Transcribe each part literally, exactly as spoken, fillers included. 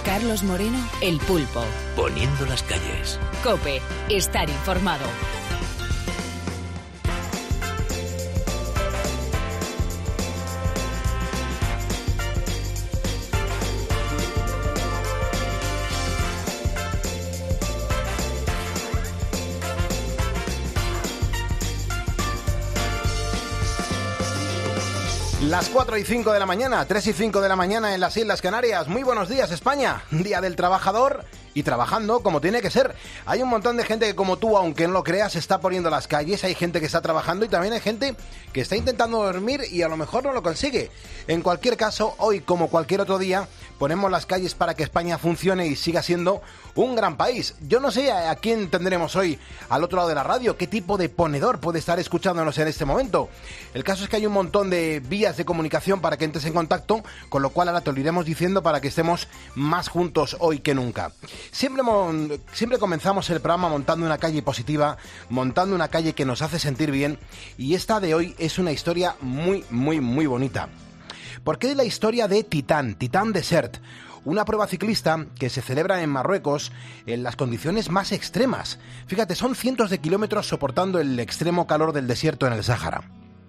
Carlos Moreno, El Pulpo. Poniendo las calles. COPE, estar informado. Las cuatro y cinco de la mañana, tres y cinco de la mañana en las Islas Canarias. Muy buenos días, España. Día del Trabajador y trabajando como tiene que ser. Hay un montón de gente que, como tú, aunque no lo creas, se está poniendo las calles. Hay gente que está trabajando y también hay gente que está intentando dormir y a lo mejor no lo consigue. En cualquier caso, hoy, como cualquier otro día, ponemos las calles para que España funcione y siga siendo un gran país. Yo no sé a quién tendremos hoy al otro lado de la radio, qué tipo de ponedor puede estar escuchándonos en este momento. El caso es que hay un montón de vías de comunicación para que entres en contacto, con lo cual ahora te lo iremos diciendo para que estemos más juntos hoy que nunca. Siempre, siempre comenzamos el programa montando una calle positiva, montando una calle que nos hace sentir bien, y esta de hoy es una historia muy, muy, muy bonita. Porque es la historia de Titán, Titán Desert, una prueba ciclista que se celebra en Marruecos en las condiciones más extremas. Fíjate, son cientos de kilómetros soportando el extremo calor del desierto en el Sáhara.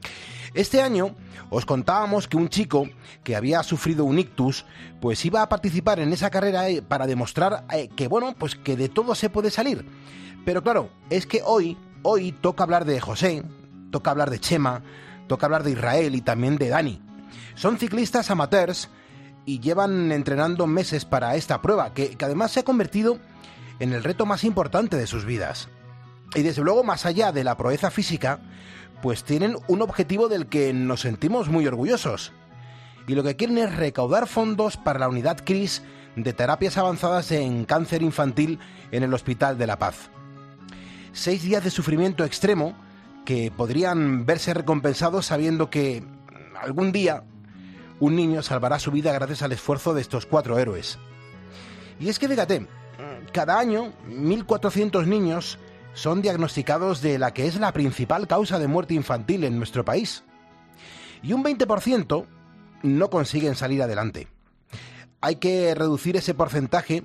Este año os contábamos que un chico que había sufrido un ictus pues iba a participar en esa carrera para demostrar que, bueno, pues que de todo se puede salir. Pero claro, es que hoy, hoy toca hablar de José, toca hablar de Chema, toca hablar de Israel y también de Dani. Son ciclistas amateurs y llevan entrenando meses para esta prueba, que, que además se ha convertido en el reto más importante de sus vidas. Y desde luego, más allá de la proeza física, pues tienen un objetivo del que nos sentimos muy orgullosos. Y lo que quieren es recaudar fondos para la unidad C R I S de terapias avanzadas en cáncer infantil en el Hospital de la Paz. Seis días de sufrimiento extremo que podrían verse recompensados sabiendo que algún día un niño salvará su vida gracias al esfuerzo de estos cuatro héroes. Y es que fíjate, cada año mil cuatrocientos niños son diagnosticados de la que es la principal causa de muerte infantil en nuestro país. Y un veinte por ciento no consiguen salir adelante. Hay que reducir ese porcentaje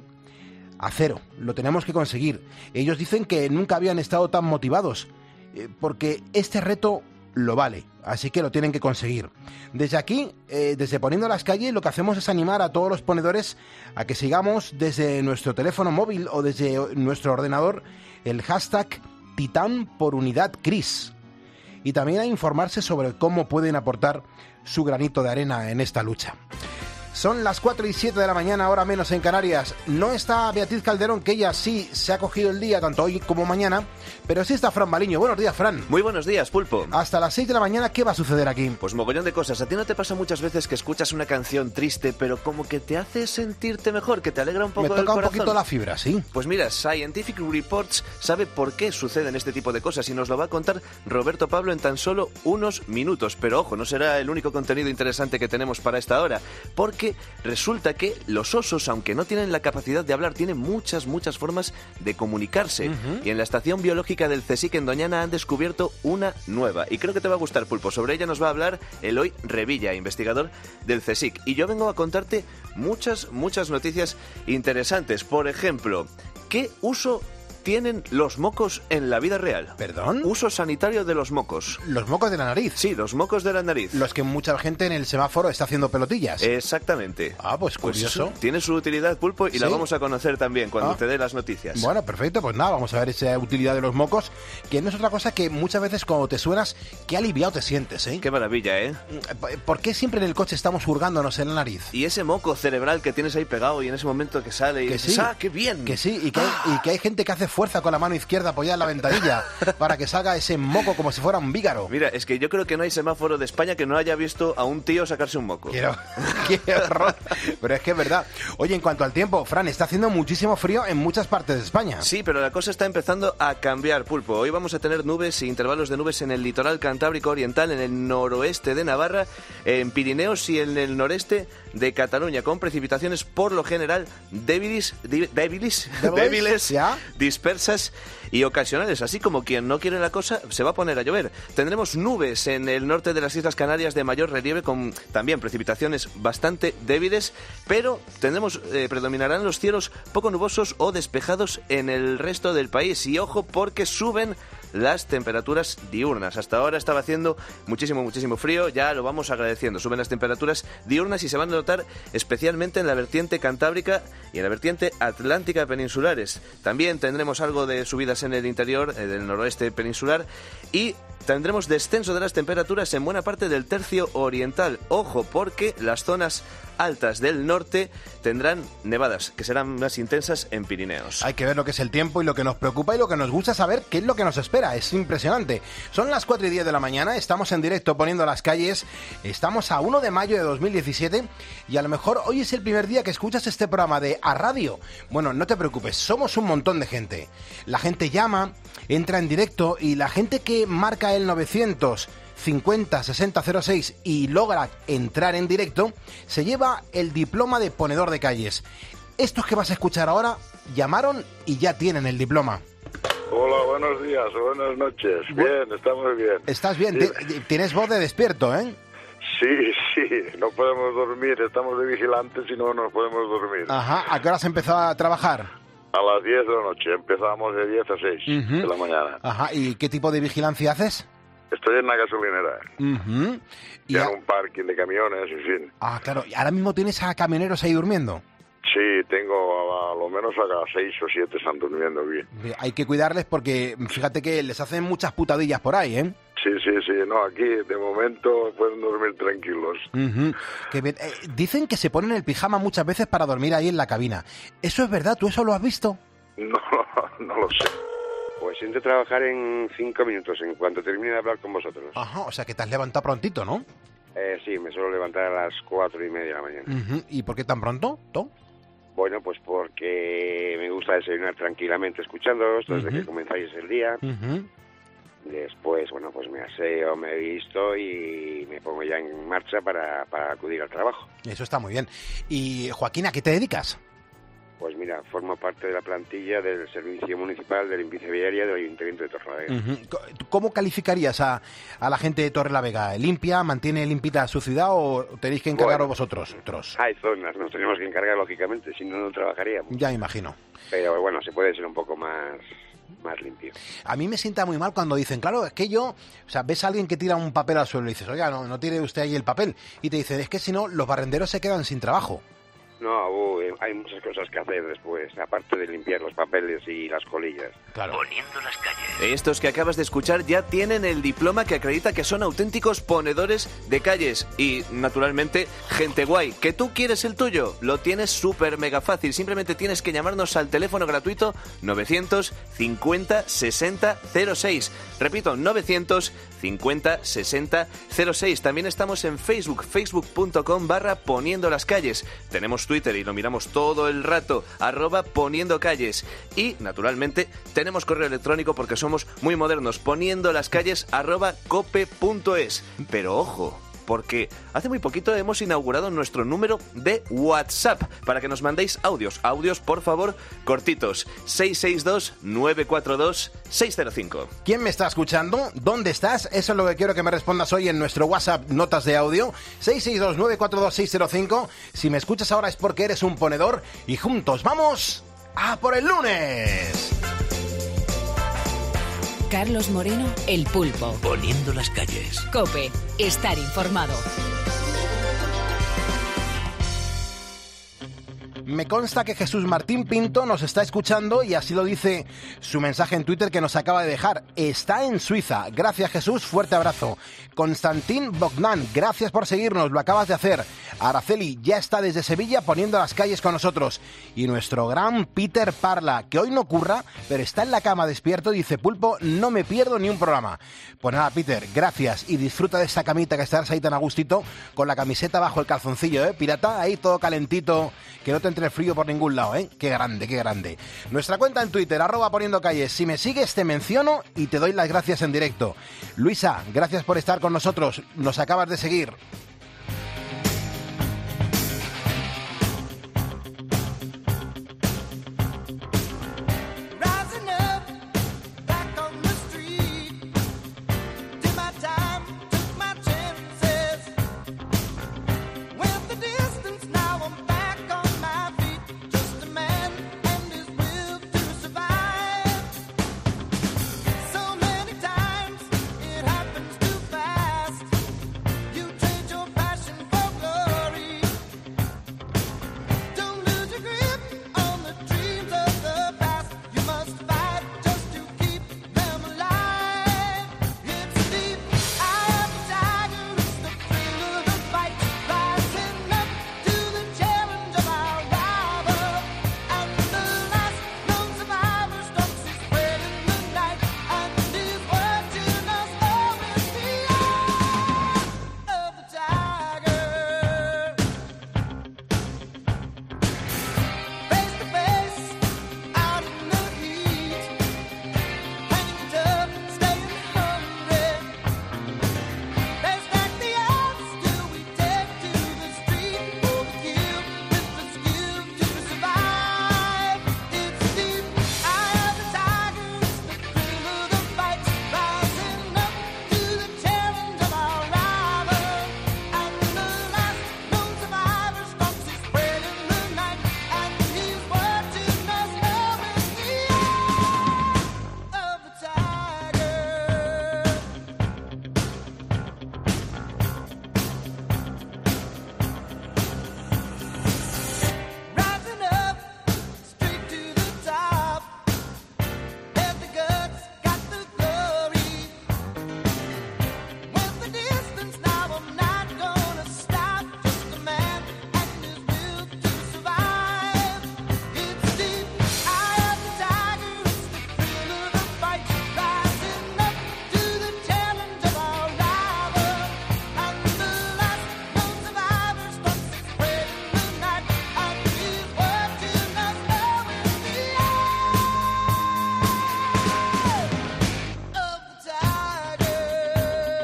a cero, lo tenemos que conseguir. Ellos dicen que nunca habían estado tan motivados, porque este reto lo vale, así que lo tienen que conseguir. Desde aquí, eh, desde Poniendo las Calles, lo que hacemos es animar a todos los ponedores a que sigamos desde nuestro teléfono móvil o desde nuestro ordenador el hashtag Titán por Unidad C R I S, y también a informarse sobre cómo pueden aportar su granito de arena en esta lucha. Son las cuatro y siete de la mañana, hora menos en Canarias. No está Beatriz Calderón, que ella sí se ha cogido el día, tanto hoy como mañana, pero sí está Fran Baliño. Buenos días, Fran. Muy buenos días, Pulpo. Hasta las seis de la mañana, ¿qué va a suceder aquí? Pues mogollón de cosas. ¿A ti no te pasa muchas veces que escuchas una canción triste, pero como que te hace sentirte mejor, que te alegra un poco el corazón? Me toca un poquito la fibra, sí. Pues mira, Scientific Reports sabe por qué suceden este tipo de cosas y nos lo va a contar Roberto Pablo en tan solo unos minutos. Pero ojo, no será el único contenido interesante que tenemos para esta hora, porque resulta que los osos, aunque no tienen la capacidad de hablar, tienen muchas, muchas formas de comunicarse. Uh-huh. Y en la Estación Biológica del CSIC en Doñana han descubierto una nueva. Y creo que te va a gustar, Pulpo. Sobre ella nos va a hablar Eloy Revilla, investigador del CSIC. Y yo vengo a contarte muchas, muchas noticias interesantes. Por ejemplo, ¿qué uso tienen los mocos en la vida real? ¿Perdón? Uso sanitario de los mocos. ¿Los mocos de la nariz? Sí, los mocos de la nariz. Los que mucha gente en el semáforo está haciendo pelotillas. Exactamente. Ah, pues curioso. Pues tiene su utilidad, Pulpo, y ¿sí? La vamos a conocer también cuando ah. te dé las noticias. Bueno, perfecto, pues nada, vamos a ver esa utilidad de los mocos, que no es otra cosa que muchas veces cuando te suenas, qué aliviado te sientes, ¿eh? Qué maravilla, ¿eh? ¿Por qué siempre en el coche estamos hurgándonos en la nariz? Y ese moco cerebral que tienes ahí pegado y en ese momento que sale y que dices, sí, ¡ah, qué bien! Que sí, y que, hay, y que hay gente que hace fuerza con la mano izquierda apoyada en la ventanilla para que salga ese moco como si fuera un vígaro. Mira, es que yo creo que no hay semáforo de España que no haya visto a un tío sacarse un moco. Quiero, qué horror. Pero es que es verdad. Oye, en cuanto al tiempo, Fran, está haciendo muchísimo frío en muchas partes de España. Sí, pero la cosa está empezando a cambiar, Pulpo. Hoy vamos a tener nubes e intervalos de nubes en el litoral cantábrico oriental, en el noroeste de Navarra, en Pirineos y en el noreste de Cataluña, con precipitaciones por lo general débiles, débiles, débiles ¿Ya? dispersas y ocasionales. Así como quien no quiere la cosa, se va a poner a llover. Tendremos nubes en el norte de las Islas Canarias de mayor relieve, con también precipitaciones bastante débiles, pero tendremos, eh, predominarán los cielos poco nubosos o despejados en el resto del país. Y ojo, porque suben las temperaturas diurnas. Hasta ahora estaba haciendo muchísimo, muchísimo frío, ya lo vamos agradeciendo. Suben las temperaturas diurnas y se van a notar especialmente en la vertiente cantábrica y en la vertiente atlántica peninsulares. También tendremos algo de subidas en el interior eh, del noroeste peninsular y tendremos descenso de las temperaturas en buena parte del tercio oriental. Ojo, porque las zonas altas del norte tendrán nevadas, que serán más intensas en Pirineos. Hay que ver lo que es el tiempo y lo que nos preocupa y lo que nos gusta saber qué es lo que nos espera. Es impresionante. Son las cuatro y diez de la mañana, estamos en directo poniendo las calles, estamos a uno de mayo de dos mil diecisiete y a lo mejor hoy es el primer día que escuchas este programa de A Radio. Bueno, no te preocupes, somos un montón de gente. La gente llama, entra en directo y la gente que marca el novecientos cincuenta sesenta cero seis y logra entrar en directo, se lleva el diploma de ponedor de calles. Estos que vas a escuchar ahora llamaron y ya tienen el diploma. Hola, buenos días, buenas noches. Bien, estamos bien. Estás bien, Sí. Te- tienes voz de despierto, ¿eh? Sí, sí, no podemos dormir, estamos de vigilantes y no nos podemos dormir. Ajá, ¿a qué hora has empezado a trabajar? A las diez de la noche, empezamos de diez a seis Ujú. de la mañana. Ajá, ¿y qué tipo de vigilancia haces? Estoy en la gasolinera, Ujú. Y y a- en un parking de camiones, en fin. Ah, claro, ¿y ahora mismo tienes a camioneros ahí durmiendo? Sí, tengo a, a lo menos a seis o siete están durmiendo bien. Hay que cuidarles porque fíjate que les hacen muchas putadillas por ahí, ¿eh? Sí, sí, sí, no, aquí de momento pueden dormir tranquilos. Ujú. Qué bien. Eh, dicen que se ponen el pijama muchas veces para dormir ahí en la cabina. ¿Eso es verdad? ¿Tú eso lo has visto? No, no lo sé. Pues entro a trabajar en cinco minutos, en cuanto termine de hablar con vosotros. Ajá, o sea que te has levantado prontito, ¿no? Eh, sí, me suelo levantar a las cuatro y media de la mañana. Ujú. ¿Y por qué tan pronto? ¿Tú? Bueno, pues porque me gusta desayunar tranquilamente escuchándoos desde Ujú. que comenzáis el día. Ujú. Después, bueno, pues me aseo, me he visto y me pongo ya en marcha para, para acudir al trabajo. Eso está muy bien. Y Joaquín, ¿a qué te dedicas? Pues mira, formo parte de la plantilla del Servicio Municipal de Limpieza Viaria del Ayuntamiento de Torrelavega. Ujú. Co- ¿Cómo calificarías a, a la gente de Torrelavega? ¿Limpia? ¿Mantiene limpita su ciudad o tenéis que encargaros Bueno. vosotros? Otros. Hay zonas, nos tenemos que encargar lógicamente, si no, no trabajaríamos. Ya imagino. Pero bueno, se puede ser un poco más, más limpio. A mí me sienta muy mal cuando dicen, claro, es que yo, o sea, ves a alguien que tira un papel al suelo y dices, oiga, no, no tire usted ahí el papel. Y te dicen, es que si no, los barrenderos se quedan sin trabajo. No, uh, eh, hay muchas cosas que hacer después, aparte de limpiar los papeles y las colillas. Claro. Poniendo las calles. Estos que acabas de escuchar ya tienen el diploma que acredita que son auténticos ponedores de calles. Y, naturalmente, gente guay. ¿Que tú quieres el tuyo? Lo tienes súper mega fácil. Simplemente tienes que llamarnos al teléfono gratuito novecientos cincuenta sesenta cero seis. Repito, novecientos cincuenta sesenta cero seis. También estamos en Facebook, facebook.com barra poniendo las calles. Tenemos Twitter y lo miramos todo el rato, arroba poniendo calles. Y, naturalmente, tenemos correo electrónico porque somos muy modernos, poniendo las calles arroba cope punto es. Pero ojo, porque hace muy poquito hemos inaugurado nuestro número de WhatsApp para que nos mandéis audios. Audios, por favor, cortitos. seis seis dos nueve cuatro dos seis cero cinco. ¿Quién me está escuchando? ¿Dónde estás? Eso es lo que quiero que me respondas hoy en nuestro WhatsApp Notas de Audio. seis seis dos nueve cuatro dos seis cero cinco. Si me escuchas ahora es porque eres un ponedor y juntos vamos a por el lunes. Carlos Moreno, El Pulpo. Poniendo las calles. COPE. Estar informado. Me consta que Jesús Martín Pinto nos está escuchando y así lo dice su mensaje en Twitter que nos acaba de dejar. Está en Suiza. Gracias, Jesús. Fuerte abrazo. Constantín Bogdan, gracias por seguirnos. Lo acabas de hacer. Araceli ya está desde Sevilla poniendo las calles con nosotros. Y nuestro gran Peter Parla, que hoy no curra, pero está en la cama despierto y dice, Pulpo, no me pierdo ni un programa. Pues nada, Peter, gracias y disfruta de esta camita que estarás ahí tan a gustito con la camiseta bajo el calzoncillo, ¿eh? Pirata, ahí todo calentito, que no te entre frío por ningún lado, ¿eh? Qué grande, qué grande. Nuestra cuenta en Twitter, arroba poniendo calles. Si me sigues, te menciono y te doy las gracias en directo. Luisa, gracias por estar con nosotros. Nos acabas de seguir.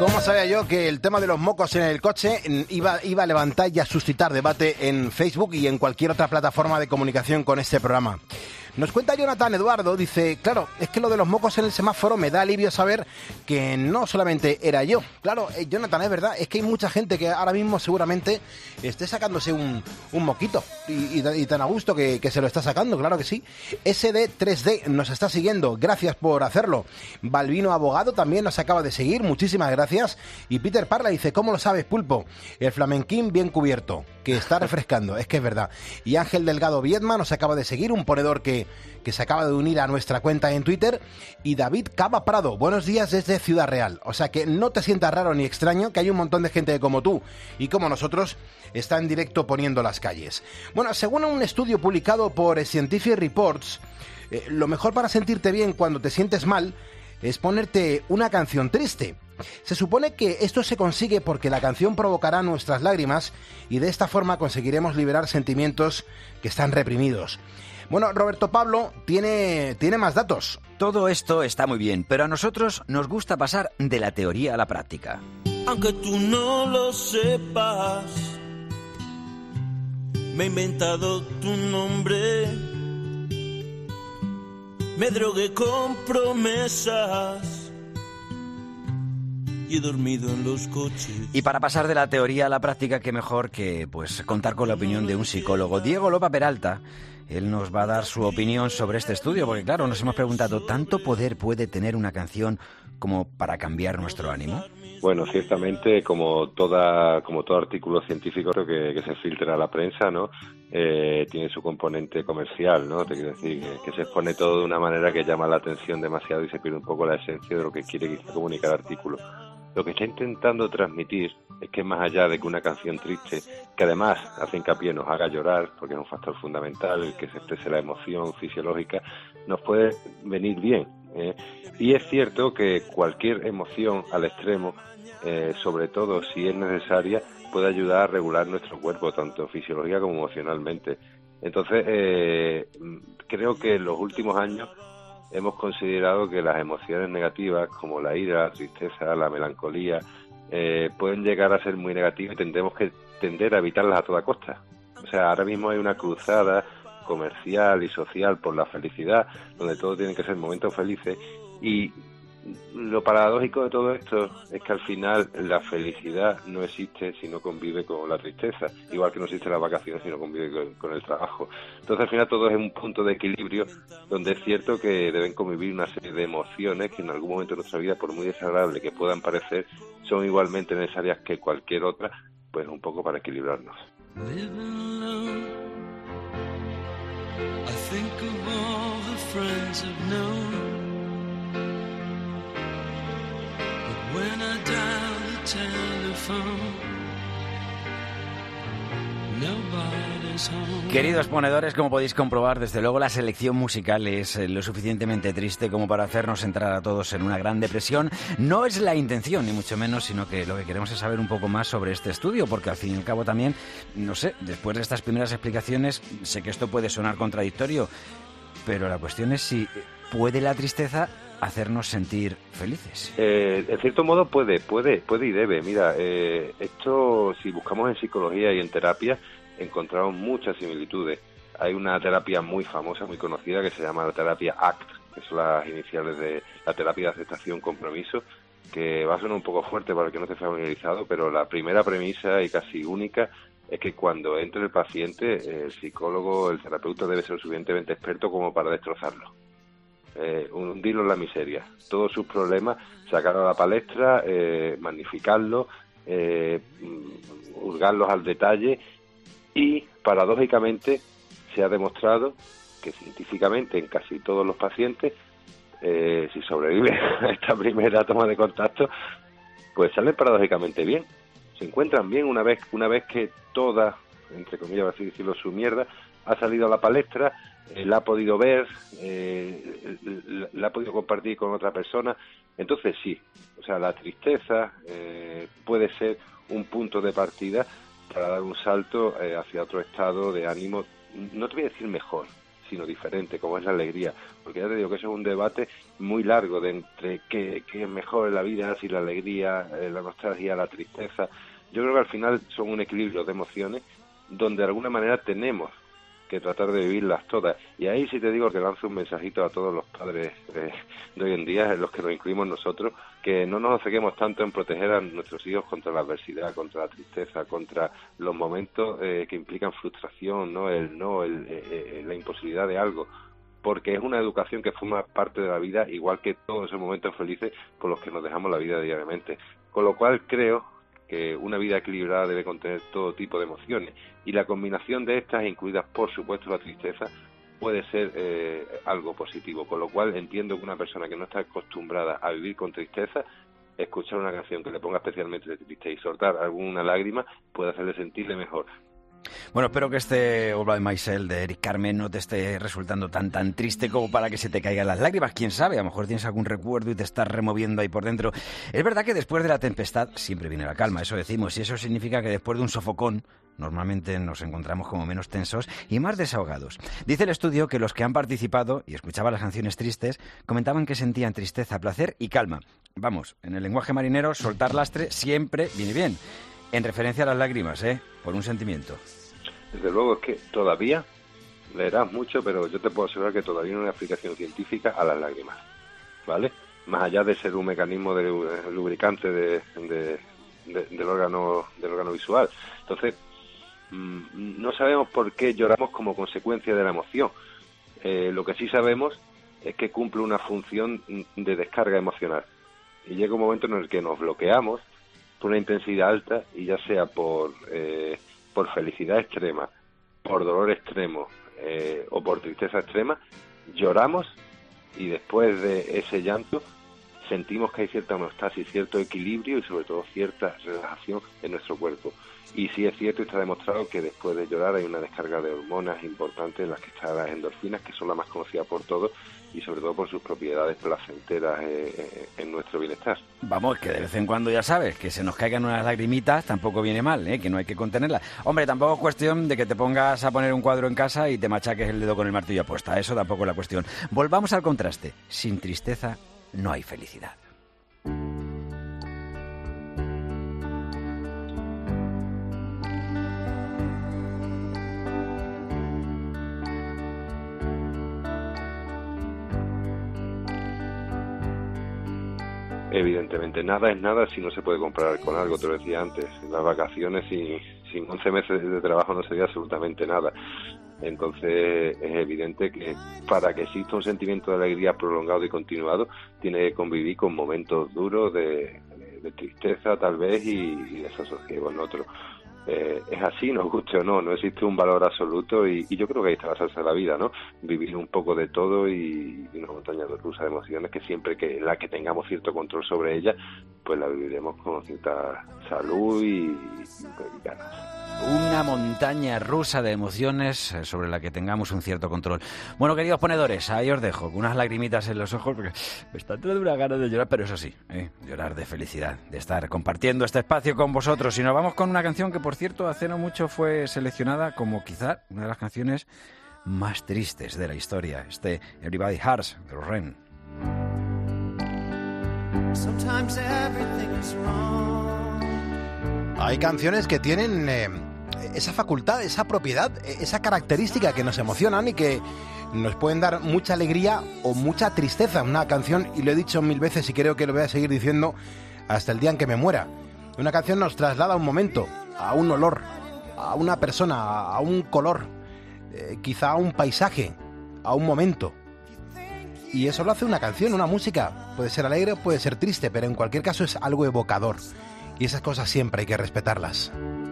¿Cómo sabía yo que el tema de los mocos en el coche iba, iba a levantar y a suscitar debate en Facebook y en cualquier otra plataforma de comunicación con este programa? Nos cuenta Jonathan Eduardo, dice, claro, es que lo de los mocos en el semáforo me da alivio saber que no solamente era yo. Claro, eh, Jonathan, es verdad, es que hay mucha gente que ahora mismo seguramente esté sacándose un, un moquito y, y, y tan a gusto que, que se lo está sacando, claro que sí. S D tres D nos está siguiendo, gracias por hacerlo. Balbino Abogado también nos acaba de seguir, muchísimas gracias. Y Peter Parla dice, ¿cómo lo sabes, Pulpo? El flamenquín bien cubierto, que está refrescando, es que es verdad. Y Ángel Delgado Viedma nos acaba de seguir, un ponedor que que se acaba de unir a nuestra cuenta en Twitter, y David Cava Prado, buenos días desde Ciudad Real. O sea que no te sientas raro ni extraño que hay un montón de gente como tú y como nosotros está en directo poniendo las calles. Bueno, según un estudio publicado por Scientific Reports, eh, lo mejor para sentirte bien cuando te sientes mal es ponerte una canción triste. Se supone que esto se consigue porque la canción provocará nuestras lágrimas y de esta forma conseguiremos liberar sentimientos que están reprimidos. Bueno, Roberto Pablo tiene, tiene más datos. Todo esto está muy bien, pero a nosotros nos gusta pasar de la teoría a la práctica. Aunque tú no lo sepas, me he inventado tu nombre, me drogué con promesas y he dormido en los coches. Y para pasar de la teoría a la práctica, qué mejor que pues contar con la opinión de un psicólogo. Diego Lopa Peralta, él nos va a dar su opinión sobre este estudio, porque claro, nos hemos preguntado, ¿tanto poder puede tener una canción como para cambiar nuestro ánimo? Bueno, ciertamente, como toda como todo artículo científico que, que se filtra a la prensa, ¿no? Eh, tiene su componente comercial, ¿no? Te quiero decir que, que se expone todo de una manera que llama la atención demasiado y se pierde un poco la esencia de lo que quiere quizá comunicar el artículo. Lo que está intentando transmitir es que más allá de que una canción triste, que además hace hincapié nos haga llorar, porque es un factor fundamental el que se exprese la emoción fisiológica, nos puede venir bien, ¿eh? Y es cierto que cualquier emoción al extremo, eh, sobre todo si es necesaria, puede ayudar a regular nuestro cuerpo, tanto fisiológica como emocionalmente. Entonces, eh, creo que en los últimos años hemos considerado que las emociones negativas, como la ira, la tristeza, la melancolía, eh, pueden llegar a ser muy negativas y tendremos que tender a evitarlas a toda costa. O sea, ahora mismo hay una cruzada comercial y social por la felicidad, donde todo tiene que ser momentos felices, y lo paradójico de todo esto es que al final la felicidad no existe si no convive con la tristeza, igual que no existe las vacaciones si no convive con, con el trabajo. Entonces al final todo es un punto de equilibrio donde es cierto que deben convivir una serie de emociones que en algún momento de nuestra vida, por muy desagradable que puedan parecer, son igualmente necesarias que cualquier otra, pues un poco para equilibrarnos. When I dial the telephone, nobody's home. Queridos ponedores, como podéis comprobar, desde luego la selección musical es lo suficientemente triste como para hacernos entrar a todos en una gran depresión. No es la intención, ni mucho menos, sino que lo que queremos es saber un poco más sobre este estudio, porque al fin y al cabo también, no sé, después de estas primeras explicaciones, sé que esto puede sonar contradictorio, pero la cuestión es si puede la tristeza hacernos sentir felices. Eh, en cierto modo puede, puede, puede y debe. Mira, eh, esto, si buscamos en psicología y en terapia, encontramos muchas similitudes. Hay una terapia muy famosa, muy conocida, que se llama la terapia A C T, que son las iniciales de la terapia de aceptación compromiso, que va a sonar un poco fuerte para el que no esté familiarizado, pero la primera premisa y casi única es que cuando entre el paciente, el psicólogo, el terapeuta debe ser suficientemente experto como para destrozarlo. Eh, hundirlo en la miseria, todos sus problemas, sacarlos a la palestra, eh, magnificarlos, eh, hurgarlos al detalle, y paradójicamente se ha demostrado que científicamente en casi todos los pacientes, eh, si sobreviven a esta primera toma de contacto, pues salen paradójicamente bien, se encuentran bien una vez, una vez que toda, entre comillas, así decirlo, su mierda ha salido a la palestra. Eh, la ha podido ver, eh, la, la ha podido compartir con otra persona. Entonces sí, o sea, la tristeza eh, puede ser un punto de partida para dar un salto eh, hacia otro estado de ánimo, no te voy a decir mejor, sino diferente, como es la alegría. Porque ya te digo que eso es un debate muy largo de entre qué, qué es mejor en la vida, si la alegría, eh, la nostalgia, la tristeza. Yo creo que al final son un equilibrio de emociones donde de alguna manera tenemos que tratar de vivirlas todas. Y ahí sí te digo que lanzo un mensajito a todos los padres eh, de hoy en día, en los que nos incluimos nosotros, que no nos obcequemos tanto en proteger a nuestros hijos contra la adversidad, contra la tristeza, contra los momentos eh, que implican frustración, no el no, el, eh, la imposibilidad de algo, porque es una educación que forma parte de la vida, igual que todos esos momentos felices por los que nos dejamos la vida diariamente. Con lo cual creo que una vida equilibrada debe contener todo tipo de emociones, y la combinación de estas, incluidas por supuesto la tristeza, puede ser eh, algo positivo, con lo cual entiendo que una persona que no está acostumbrada a vivir con tristeza, escuchar una canción que le ponga especialmente triste y soltar alguna lágrima puede hacerle sentirle mejor. Bueno, espero que este All by Myself de Eric Carmen no te esté resultando tan tan triste como para que se te caigan las lágrimas. Quién sabe, a lo mejor tienes algún recuerdo y te estás removiendo ahí por dentro. Es verdad que después de la tempestad siempre viene la calma, eso decimos, y eso significa que después de un sofocón normalmente nos encontramos como menos tensos y más desahogados. Dice el estudio que los que han participado y escuchaban las canciones tristes comentaban que sentían tristeza, placer y calma. Vamos, en el lenguaje marinero, soltar lastre siempre viene bien. En referencia a las lágrimas, ¿eh? Por un sentimiento. Desde luego es que todavía leerás mucho, pero yo te puedo asegurar que todavía no hay una explicación científica a las lágrimas, ¿vale? Más allá de ser un mecanismo de lubricante de, de, de, del órgano del órgano visual. Entonces, mmm, no sabemos por qué lloramos como consecuencia de la emoción. Eh, lo que sí sabemos es que cumple una función de descarga emocional. Y llega un momento en el que nos bloqueamos por una intensidad alta, y ya sea por eh, por felicidad extrema, por dolor extremo eh, o por tristeza extrema, lloramos, y después de ese llanto sentimos que hay cierta homeostasis, cierto equilibrio y sobre todo cierta relajación en nuestro cuerpo. Y sí es cierto y está demostrado que después de llorar hay una descarga de hormonas importantes, en las que están las endorfinas, que son las más conocidas por todos, y sobre todo por sus propiedades placenteras eh, en nuestro bienestar. Vamos, que de vez en cuando, ya sabes, que se nos caigan unas lagrimitas tampoco viene mal, ¿eh? Que no hay que contenerlas. Hombre, tampoco es cuestión de que te pongas a poner un cuadro en casa y te machaques el dedo con el martillo apuesta, eso tampoco es la cuestión. Volvamos al contraste, sin tristeza no hay felicidad. Evidentemente, nada es nada si no se puede comparar con algo, te lo decía antes. Las vacaciones sin, sin once meses de trabajo no sería absolutamente nada. Entonces es evidente que para que exista un sentimiento de alegría prolongado y continuado, tiene que convivir con momentos duros de, de, de tristeza tal vez y, y desasosiego en otro. Eh, es así, nos guste o no, no existe un valor absoluto, y, y yo creo que ahí está la salsa de la vida, ¿no? Vivir un poco de todo y, y una montaña rusa de emociones que siempre que la que tengamos cierto control sobre ella, pues la viviremos con cierta salud y, y ganas. Una montaña rusa de emociones sobre la que tengamos un cierto control. Bueno, queridos ponedores, ahí os dejo, con unas lagrimitas en los ojos, porque me está entrando una gana de llorar, pero eso sí, ¿eh? Llorar de felicidad, de estar compartiendo este espacio con vosotros. Y nos vamos con una canción que, por cierto, hace no mucho fue seleccionada como quizá una de las canciones más tristes de la historia, este Everybody Hurts, de los Ren. Sometimes everything is wrong. Hay canciones que tienen eh, esa facultad, esa propiedad, esa característica que nos emocionan y que nos pueden dar mucha alegría o mucha tristeza. Una canción, y lo he dicho mil veces y creo que lo voy a seguir diciendo hasta el día en que me muera, una canción nos traslada a un momento, a un olor, a una persona, a un color, eh, quizá a un paisaje, a un momento. Y eso lo hace una canción, una música. Puede ser alegre o puede ser triste, pero en cualquier caso es algo evocador. Y esas cosas siempre hay que respetarlas.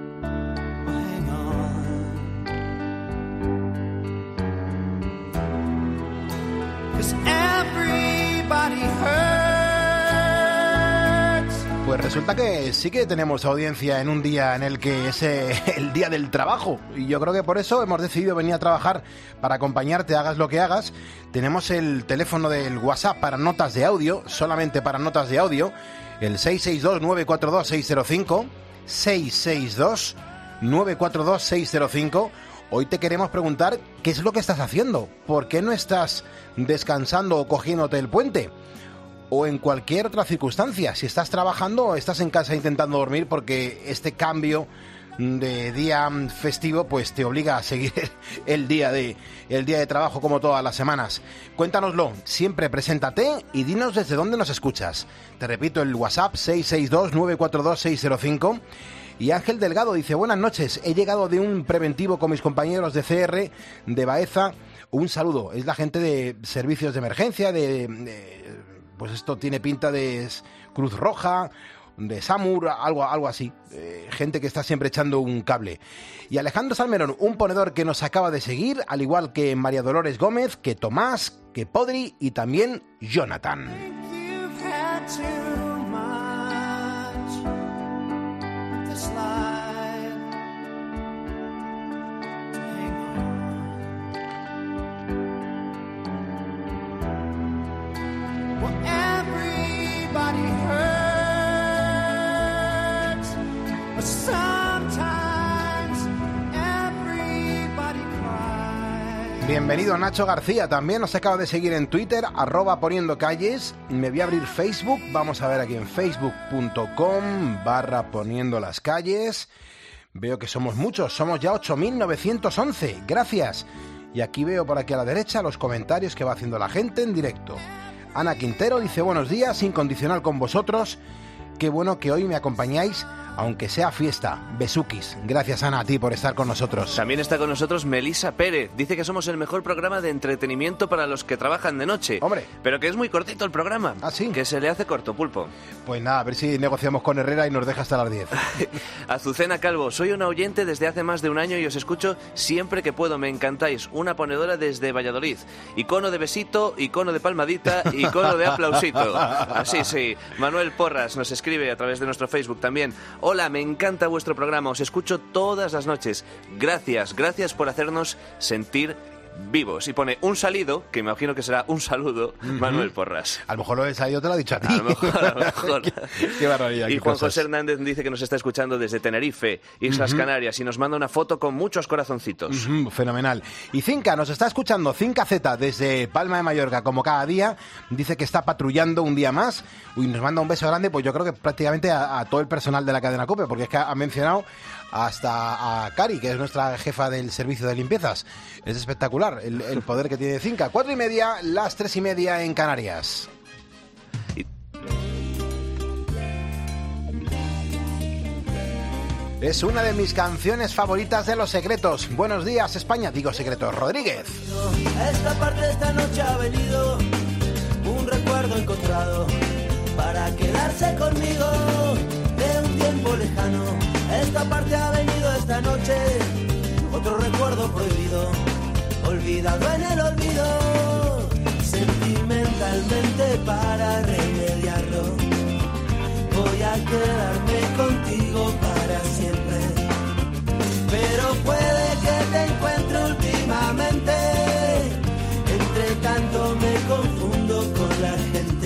Pues resulta que sí que tenemos audiencia en un día en el que es eh, el día del trabajo. Y yo creo que por eso hemos decidido venir a trabajar para acompañarte, hagas lo que hagas. Tenemos el teléfono del WhatsApp para notas de audio, solamente para notas de audio. El seis seis dos, nueve cuatro dos, seis cero cinco, seis seis dos, nueve cuatro dos, seis cero cinco, Hoy te queremos preguntar qué es lo que estás haciendo, por qué no estás descansando o cogiéndote el puente, o en cualquier otra circunstancia, si estás trabajando o estás en casa intentando dormir porque este cambio de día festivo pues te obliga a seguir el día de el día de trabajo como todas las semanas. Cuéntanoslo, siempre preséntate y dinos desde dónde nos escuchas. Te repito el WhatsApp seis seis dos, nueve cuatro dos, seis cero cinco. Y Ángel Delgado dice: buenas noches, he llegado de un preventivo con mis compañeros de C R de Baeza. Un saludo, es la gente de servicios de emergencia, de, de pues esto tiene pinta de Cruz Roja, de SAMUR, algo, algo así, eh, gente que está siempre echando un cable. Y Alejandro Salmerón, un ponedor que nos acaba de seguir, al igual que María Dolores Gómez, que Tomás, que Podri y también Jonathan. Bienvenido Nacho García, también nos acaba de seguir en Twitter, arroba poniendo calles. Me voy a abrir Facebook, vamos a ver aquí en facebook punto com barra poniendo las calles. Veo que somos muchos, somos ya ocho mil novecientos once, gracias. Y aquí veo por aquí a la derecha los comentarios que va haciendo la gente en directo. Ana Quintero dice: buenos días, incondicional con vosotros. Qué bueno que hoy me acompañáis, aunque sea fiesta. Besukis. Gracias, Ana, a ti por estar con nosotros. También está con nosotros Melisa Pérez. Dice que somos el mejor programa de entretenimiento para los que trabajan de noche. Hombre. Pero que es muy cortito el programa. ¿Ah, sí? Que se le hace corto, Pulpo. Pues nada, a ver si negociamos con Herrera y nos deja hasta las diez. Azucena Calvo. Soy una oyente desde hace más de un año y os escucho siempre que puedo. Me encantáis. Una ponedora desde Valladolid. Icono de besito, icono de palmadita, icono de aplausito. Así, sí. Manuel Porras nos escribe a través de nuestro Facebook también. Hola, me encanta vuestro programa, os escucho todas las noches. Gracias, gracias por hacernos sentir vivos. Y pone un salido, que me imagino que será un saludo, uh-huh. Manuel Porras. A lo mejor lo de salido te lo ha dicho a ti. A lo mejor, a lo mejor. qué, qué barbaridad. Y qué Juan cosas. José Hernández dice que nos está escuchando desde Tenerife, Islas uh-huh. Canarias, y nos manda una foto con muchos corazoncitos. Uh-huh, fenomenal. Y Cinca nos está escuchando, Cinca Z, desde Palma de Mallorca, como cada día. Dice que está patrullando un día más. Y nos manda un beso grande, pues yo creo que prácticamente a, a todo el personal de la cadena COPE, porque es que ha mencionado hasta a Cari, que es nuestra jefa del servicio de limpiezas. Es espectacular el, el poder que tiene Cinca. Cuatro y media, las tres y media en Canarias. Es una de mis canciones favoritas de Los Secretos. Buenos días, España. Digo Secretos Rodríguez. A esta parte de esta noche ha venido un recuerdo encontrado para quedarse conmigo de un tiempo lejano. A esta parte ha venido esta noche otro recuerdo prohibido, olvidado en el olvido. Sentimentalmente para remediarlo voy a quedarme contigo para siempre. Pero puede que te encuentre últimamente, entre tanto me confundo con la gente.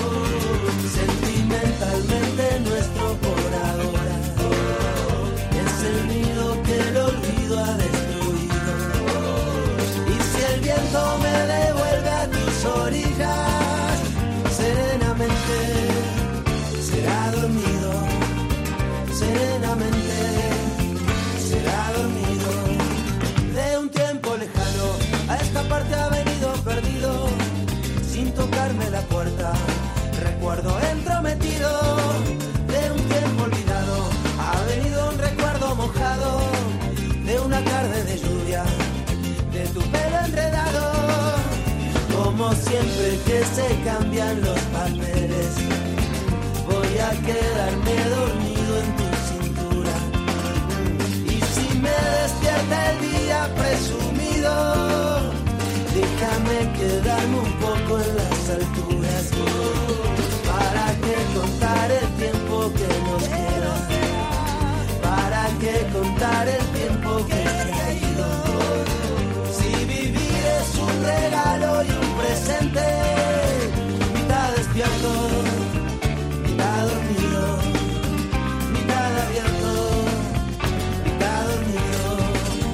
Sentimentalmente nuestro por ahora es el nido que el olvido ha destruido. Y si el viento me devuelve a tus orillas, serenamente será dormido, serenamente será dormido. De un tiempo lejano a esta parte ha venido perdido, sin tocarme la puerta, recuerdo entrometido. De un tiempo olvidado ha venido un recuerdo mojado, de una tarde de lluvia, de tu pelo enredado. Como siempre que se cambian los papeles, voy a quedarme dormido en tu cintura. Y si me despierta el día presumido, déjame quedarme un poco en las alturas. ¿Para qué contar el tiempo que nos queda? ¿Para qué contar el tiempo que se ha ido? Si vivir es un regalo y un presente, mitad despierto, mitad dormido, mitad abierto, mitad dormido.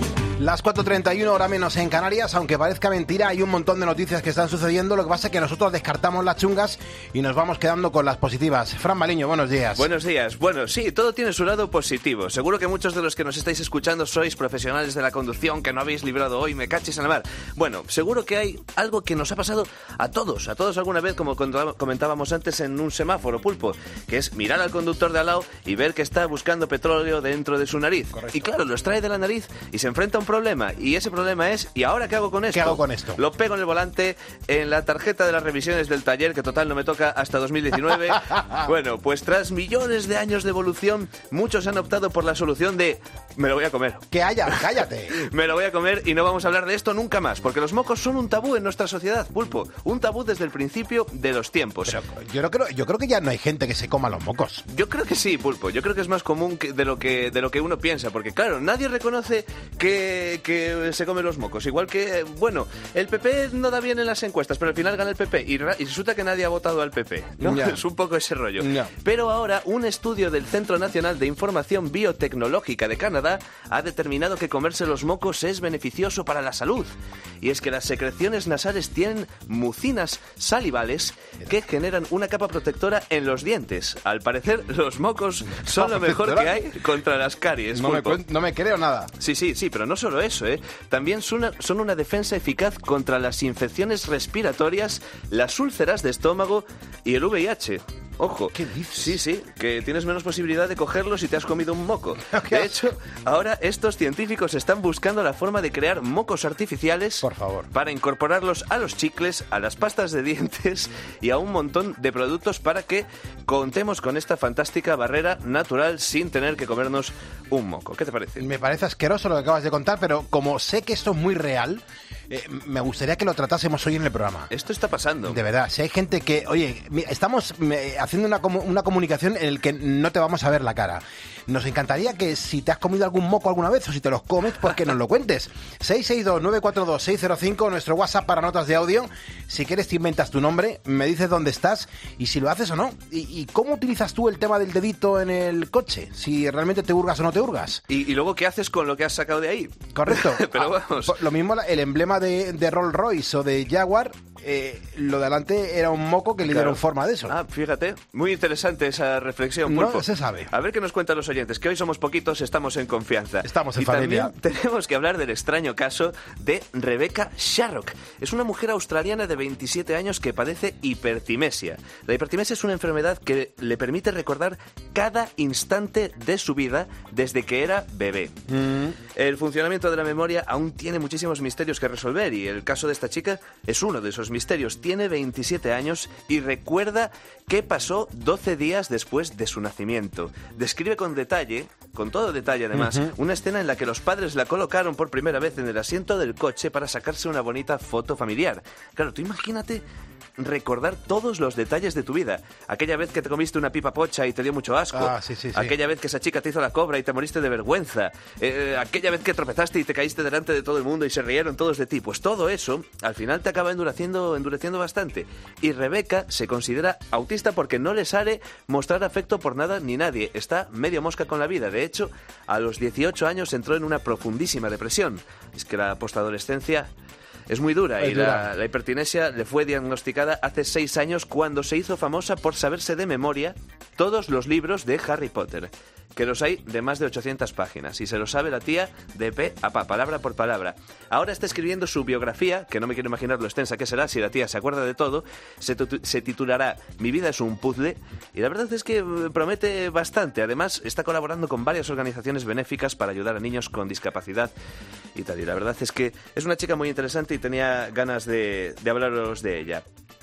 Las cuatro treinta y uno, hora menos en Canarias. Aunque parezca mentira, hay un montón de noticias que están sucediendo. Lo que pasa es que nosotros descartamos las chungas y nos vamos quedando con las positivas. Fran Maliño, buenos días. Buenos días. Bueno, sí, todo tiene su lado positivo. Seguro que muchos de los que nos estáis escuchando sois profesionales de la conducción que no habéis librado hoy, me cachis en la mar. Bueno, seguro que hay algo que nos ha pasado a todos, a todos alguna vez, como comentábamos antes en un semáforo, Pulpo, que es mirar al conductor de al lado y ver que está buscando petróleo dentro de su nariz. Correcto. Y claro, lo extrae de la nariz y se enfrenta a un problema. Y ese problema es, ¿y ahora qué hago con esto? ¿Qué hago con esto? Lo pego en el volante, en la tarjeta de las revisiones del taller, que total no me toca hasta dos mil diecinueve. Bueno, pues tras millones de años de evolución, muchos han optado por la solución de me lo voy a comer. Que haya, cállate. Me lo voy a comer y no vamos a hablar de esto nunca más, porque los mocos son un tabú en nuestra sociedad, Pulpo. Un tabú desde el principio de los tiempos. Pero yo no creo, yo creo que ya no hay gente que se coma los mocos. Yo creo que sí, Pulpo. Yo creo que es más común que de lo que de lo que uno piensa, porque claro, nadie reconoce que, que se come los mocos. Igual que, bueno, el P P no da bien en las encuestas, pero al final gana el P P y, y resulta que nadie ha votado al P P, ¿no? Ya. Es un poco ese rollo. Ya. Pero ahora un estudio del Centro Nacional de Información Biotecnológica de Canadá ha determinado que comerse los mocos es beneficioso para la salud. Y es que las secreciones nasales tienen mucinas salivales que generan una capa protectora en los dientes. Al parecer, los mocos son lo mejor que hay contra las caries. No me, cuen- no me creo nada. Sí, sí, sí, pero no solo eso, ¿eh? También son una, son una defensa eficaz contra las infecciones respiratorias, las úlceras de estómago y el V I H. Ojo. ¿Qué dices? Sí, sí, que tienes menos posibilidad de cogerlo si te has comido un moco. De hecho, ahora estos científicos están buscando la forma de crear mocos artificiales, por favor, para incorporarlos a los chicles, a las pastas de dientes y a un montón de productos para que contemos con esta fantástica barrera natural sin tener que comernos un moco. ¿Qué te parece? Me parece asqueroso lo que acabas de contar, pero como sé que esto es muy real, eh, me gustaría que lo tratásemos hoy en el programa. Esto está pasando. De verdad, si hay gente que, oye, estamos haciendo una, una comunicación en la que no te vamos a ver la cara. Nos encantaría que si te has comido algún moco alguna vez o si te los comes, pues que nos lo cuentes. seis seis dos, nueve cuatro dos, seis cero cinco, nuestro WhatsApp para notas de audio. Si quieres te inventas tu nombre, me dices dónde estás y si lo haces o no. ¿Y, y cómo utilizas tú el tema del dedito en el coche? Si realmente te hurgas o no te hurgas. ¿Y, y luego qué haces con lo que has sacado de ahí? Correcto. Pero ah, vamos. Lo mismo el emblema de, de Rolls Royce o de Jaguar, eh, lo de adelante era un moco que le Claro. dieron forma de eso. Ah, fíjate, muy interesante esa reflexión, No Pulpo. se sabe. A ver qué nos cuentan los oyentes, que hoy somos poquitos, estamos en confianza. Estamos en y familia. también tenemos que hablar del extraño caso de Rebecca Sharrock. Es una mujer australiana de veintisiete años que padece hipertimesia. La hipertimesia es una enfermedad que le permite recordar cada instante de su vida desde que era bebé. Mm. El funcionamiento de la memoria aún tiene muchísimos misterios que resolver y el caso de esta chica es uno de esos misterios. Tiene veintisiete años y recuerda qué pasó doce días después de su nacimiento. Describe con detalle, con todo detalle además, Uh-huh. una escena en la que los padres la colocaron por primera vez en el asiento del coche para sacarse una bonita foto familiar. Claro, tú imagínate recordar todos los detalles de tu vida. Aquella vez que te comiste una pipa pocha y te dio mucho asco. Ah, sí, sí, sí. Aquella vez que esa chica te hizo la cobra y te moriste de vergüenza. Eh, aquella vez que tropezaste y te caíste delante de todo el mundo y se rieron todos de ti. Pues todo eso, al final te acaba endureciendo, endureciendo bastante. Y Rebeca se considera autista porque no le sale mostrar afecto por nada ni nadie. Está medio mosca con la vida. De hecho, a los dieciocho años entró en una profundísima depresión. Es que la postadolescencia es muy dura Es y dura. La, la hipertinesia le fue diagnosticada hace seis años cuando se hizo famosa por saberse de memoria todos los libros de Harry Potter, que los hay de más de ochocientas páginas, y se lo sabe la tía de pe a pa, palabra por palabra. Ahora está escribiendo su biografía, que no me quiero imaginar lo extensa que será si la tía se acuerda de todo. Se, tutu- se titulará Mi vida es un puzzle, y la verdad es que eh, promete bastante. Además, está colaborando con varias organizaciones benéficas para ayudar a niños con discapacidad y tal, y la verdad es que es una chica muy interesante y tenía ganas de, de hablaros de ella.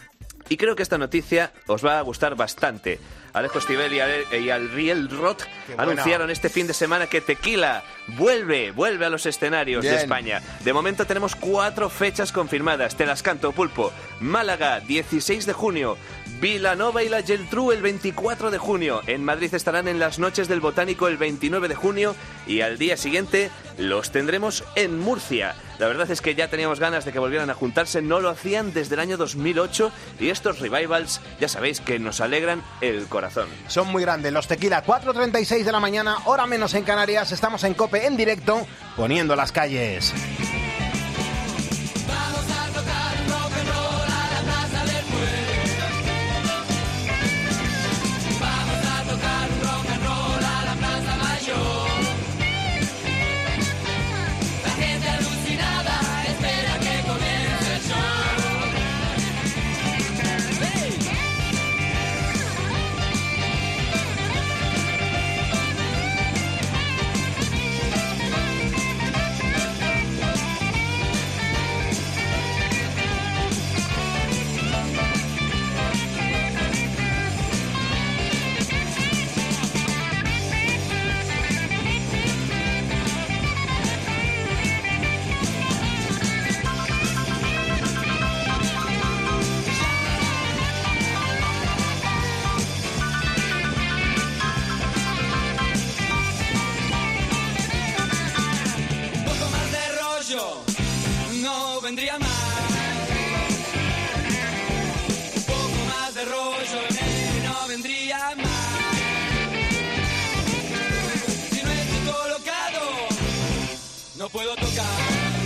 Y creo que esta noticia os va a gustar bastante. Alejo Stivel y, Ale- y Ariel Roth anunciaron este fin de semana que Tequila vuelve, vuelve a los escenarios Bien. de España. De momento tenemos cuatro fechas confirmadas. Te las canto, Pulpo. Málaga, dieciséis de junio. Vilanova y la Geltrú el veinticuatro de junio. En Madrid estarán en las Noches del Botánico el veintinueve de junio. Y al día siguiente, los tendremos en Murcia. La verdad es que ya teníamos ganas de que volvieran a juntarse, no lo hacían desde el año dos mil ocho y estos revivals ya sabéis que nos alegran el corazón. Son muy grandes los Tequila. Cuatro treinta y seis de la mañana, hora menos en Canarias, estamos en COPE en directo, poniendo las calles. Vendría más, un poco más de rollo, no vendría más. Si no estoy colocado, no puedo tocar.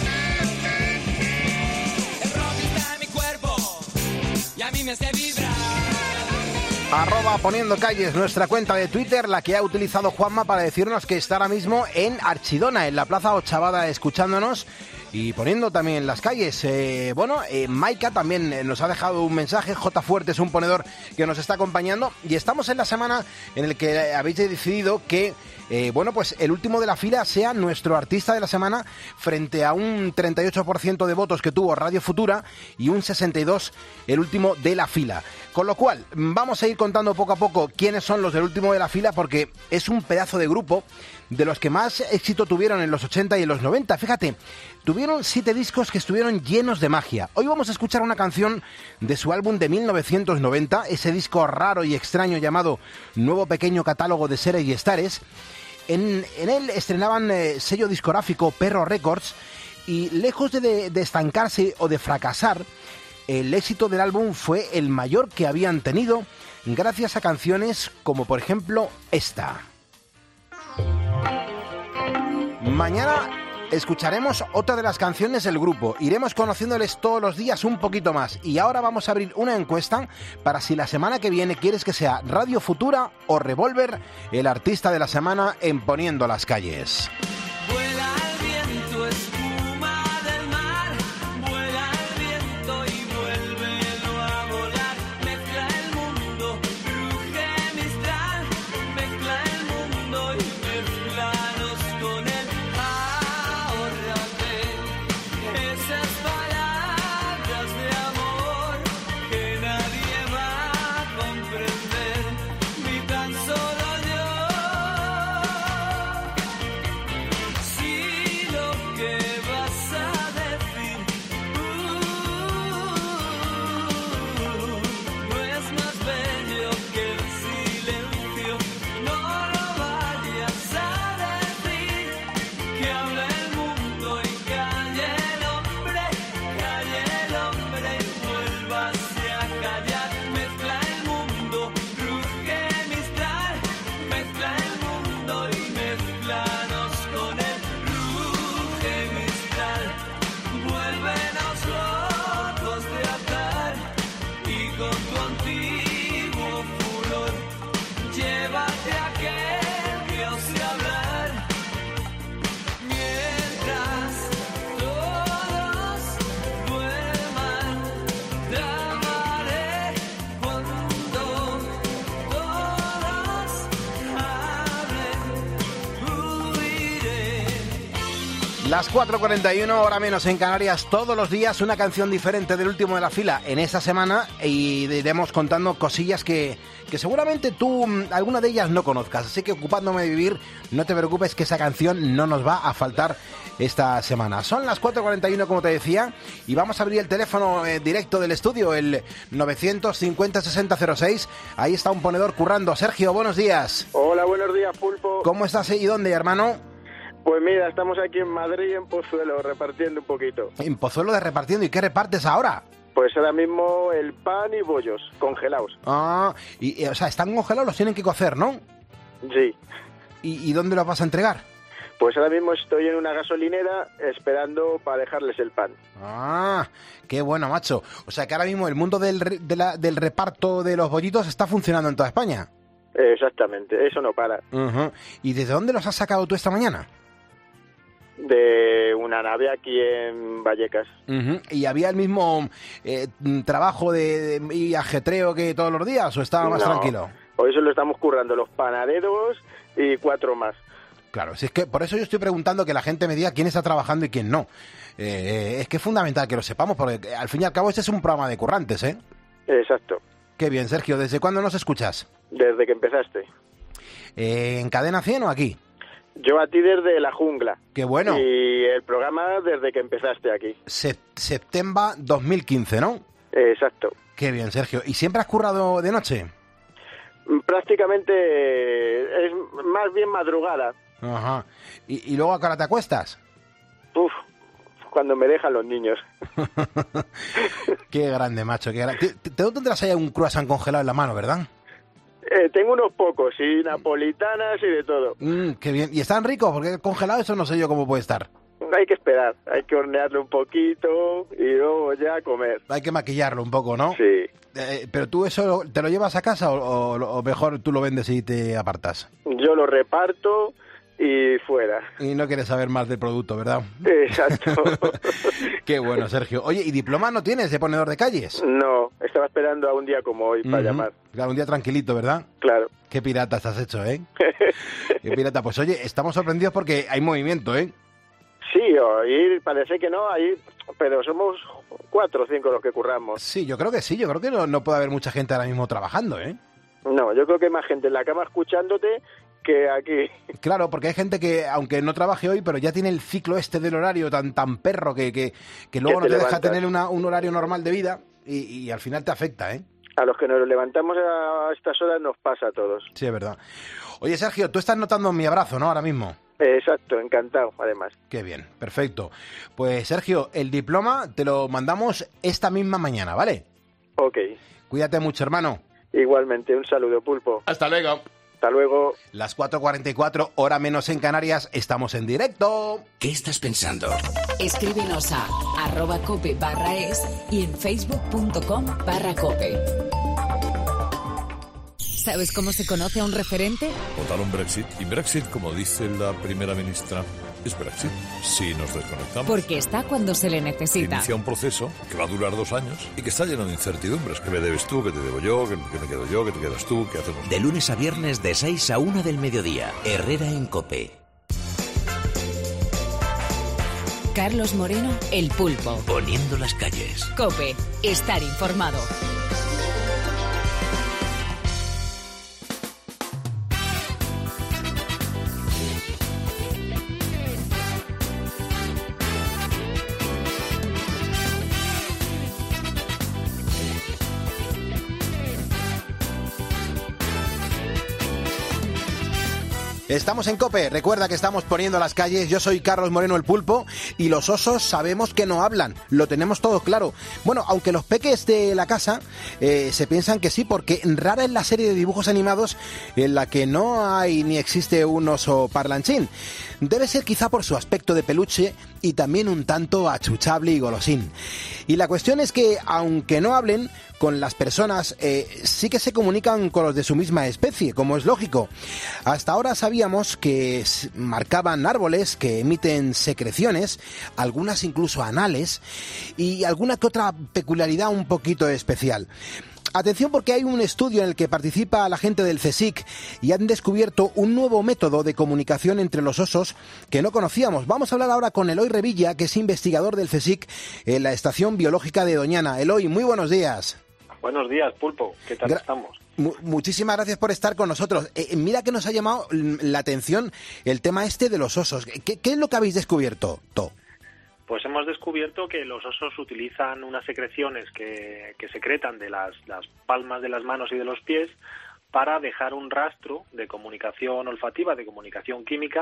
El rock está en mi cuerpo y a mí me hace vibrar. Arroba Poniendo Calles, nuestra cuenta de Twitter, la que ha utilizado Juanma para decirnos que está ahora mismo en Archidona, en la Plaza Ochavada, escuchándonos y poniendo también las calles. Eh, bueno, eh, Maika también nos ha dejado un mensaje. J Fuerte es un ponedor que nos está acompañando y estamos en la semana en el que habéis decidido que eh, bueno, pues el último de la fila sea nuestro artista de la semana, frente a un treinta y ocho por ciento de votos que tuvo Radio Futura y un sesenta y dos por ciento el último de la fila. Con lo cual, vamos a ir contando poco a poco quiénes son los del último de la fila, porque es un pedazo de grupo de los que más éxito tuvieron en los ochenta y en los noventa. Fíjate, tuvieron siete discos que estuvieron llenos de magia. Hoy vamos a escuchar una canción de su álbum de mil novecientos noventa, ese disco raro y extraño llamado Nuevo Pequeño Catálogo de Seres y Estares. En, en él estrenaban eh, sello discográfico Perro Records y lejos de, de, de estancarse o de fracasar, el éxito del álbum fue el mayor que habían tenido gracias a canciones como por ejemplo esta. Mañana escucharemos otra de las canciones del grupo. Iremos conociéndoles todos los días un poquito más. Y ahora vamos a abrir una encuesta para si la semana que viene quieres que sea Radio Futura o Revolver el artista de la semana en Poniendo las Calles. Vuela el viento, espuma del mar, vuela el viento y vuélvelo a volar. Mezcla el mundo, ruge Mistral, mezcla el mundo y mezclanos con él. Ahórrate esas palabras de amor que nadie va a comprender, ni tan solo yo. Si lo que vas a decir uh, no es más bello que el silencio, no lo vayas a decir. Que hable el mundo y calle el hombre, calle el hombre y vuélvase a callar. Mezcla el mundo, ruge Mistral, mezcla el mundo y mezclanos con él. Ruge Mistral, vuélvenos locos de atar y con tu antiguo furor llévate a aquel que ose hablar. Mientras todos duerman, te amaré. Cuando todos hablen, huiré. Las cuatro cuarenta y uno, hora menos en Canarias, todos los días una canción diferente del último de la fila en esta semana y iremos contando cosillas que, que seguramente tú mm, alguna de ellas no conozcas, así que ocupándome de vivir, no te preocupes que esa canción no nos va a faltar esta semana. Son las cuatro cuarenta y uno como te decía y vamos a abrir el teléfono eh, directo del estudio, el novecientos cincuenta sesenta cero seis, ahí está un ponedor currando. Sergio, buenos días. Hola, buenos días, Pulpo. ¿Cómo estás y dónde, hermano? Pues mira, estamos aquí en Madrid, en Pozuelo, repartiendo un poquito. En Pozuelo de repartiendo. ¿Y qué repartes ahora? Pues ahora mismo el pan y bollos, congelados. Ah, y, y, o sea, están congelados, los tienen que cocer, ¿no? Sí. ¿Y, y dónde los vas a entregar? Pues ahora mismo estoy en una gasolinera esperando para dejarles el pan. Ah, qué bueno, macho. O sea que ahora mismo el mundo del, re- de la- del reparto de los bollitos está funcionando en toda España. Exactamente, eso no para. Uh-huh. ¿Y desde dónde los has sacado tú esta mañana? De una nave aquí en Vallecas. Uh-huh. ¿Y había el mismo eh, trabajo de, de- y ajetreo que todos los días o estaba más No, tranquilo? Hoy se lo estamos currando los panaderos y cuatro más. Claro, si es que por eso yo estoy preguntando que la gente me diga quién está trabajando y quién no. Eh, es que es fundamental que lo sepamos, porque al fin y al cabo este es un programa de currantes, ¿eh? Exacto, Qué bien, Sergio. ¿Desde cuándo nos escuchas? desde que empezaste. Eh, ¿En Cadena cien o aquí? Yo a ti desde la jungla. Qué bueno. Y el programa desde que empezaste aquí. Sep- septiembre dos mil quince, ¿no? Exacto. Qué bien, Sergio. ¿Y siempre has currado de noche? Prácticamente es más bien madrugada. Ajá. ¿Y, y luego a qué hora te acuestas? Uf, cuando me dejan los niños. Qué grande, macho. Qué gra- te, te, te tendrás ahí un croissant congelado en la mano, ¿verdad? Eh, tengo unos pocos, sí, napolitanas y de todo. Mm, qué bien. ¿Y están ricos? Porque congelado eso no sé yo cómo puede estar. Hay que esperar, hay que hornearlo un poquito y luego ya comer. Hay que maquillarlo un poco, ¿no? Sí. Eh, ¿Pero tú eso te lo llevas a casa o, o- o mejor tú lo vendes y te apartas? Yo lo reparto y fuera. Y no quieres saber más del producto, ¿verdad? Exacto. Qué bueno, Sergio. Oye, ¿y diploma no tienes de ponedor de calles? No, estaba esperando a un día como hoy para Ujú. llamar. Claro, un día tranquilito, ¿verdad? Claro. Qué piratas has hecho, ¿eh? Qué pirata. Pues oye, estamos sorprendidos porque hay movimiento, ¿eh? Sí, oír, parece que no, ahí, pero somos cuatro o cinco los que curramos. Sí, yo creo que sí. Yo creo que no, no puede haber mucha gente ahora mismo trabajando, ¿eh? No, yo creo que hay más gente en la cama escuchándote que aquí. Claro, porque hay gente que, aunque no trabaje hoy, pero ya tiene el ciclo este del horario tan tan perro que, que, que luego Que no te te deja levantas. tener una- un horario normal de vida y, y al final te afecta, ¿eh? A los que nos levantamos a estas horas nos pasa a todos. Sí, es verdad. Oye, Sergio, tú estás notando mi abrazo, ¿no? Ahora mismo. Exacto, encantado, además. Qué bien, perfecto. Pues, Sergio, el diploma te lo mandamos esta misma mañana, ¿vale? Ok, Cuídate mucho, hermano. igualmente, un saludo, Pulpo. Hasta luego. Hasta luego. Las cuatro cuarenta y cuatro, hora menos en Canarias, estamos en directo. ¿Qué estás pensando? Escríbenos a arroba cope barra es y en facebook.com barra cope. ¿Sabes cómo se conoce a un referente? Votaron Brexit y Brexit, como dice la primera ministra, es Brexit. Si nos desconectamos. Porque está cuando se le necesita. Inicia un proceso que va a durar dos años y que está lleno de incertidumbres. ¿Qué me debes tú? ¿Qué te debo yo? ¿Qué, qué me quedo yo? ¿Qué te quedas tú? ¿Qué hacemos? De lunes a viernes de seis a una del mediodía. Herrera en Cope. Carlos Moreno, El Pulpo. Poniendo las calles. Cope, estar informado. Estamos en COPE, recuerda que estamos poniendo las calles, yo soy Carlos Moreno el Pulpo y los osos sabemos que no hablan, lo tenemos todo claro. Bueno, aunque los peques de la casa eh, se piensan que sí, porque rara es la serie de dibujos animados en la que no hay ni existe un oso parlanchín. Debe ser quizá por su aspecto de peluche y también un tanto achuchable y golosín. Y la cuestión es que, aunque no hablen, con las personas eh, sí que se comunican con los de su misma especie, como es lógico. Hasta ahora sabíamos que s- marcaban árboles que emiten secreciones, algunas incluso anales, y alguna que otra peculiaridad un poquito especial. Atención, porque hay un estudio en el que participa la gente del CSIC y han descubierto un nuevo método de comunicación entre los osos que no conocíamos. Vamos a hablar ahora con Eloy Revilla, que es investigador del CSIC en la Estación Biológica de Doñana. Eloy, muy buenos días. Buenos días, Pulpo. ¿Qué tal Gra- estamos? Mu- muchísimas gracias por estar con nosotros. Eh, mira que nos ha llamado mm, la atención el tema este de los osos. ¿Qué, qué es lo que habéis descubierto, To? Pues hemos descubierto que los osos utilizan unas secreciones que, que secretan de las, las palmas de las manos y de los pies para dejar un rastro de comunicación olfativa, de comunicación química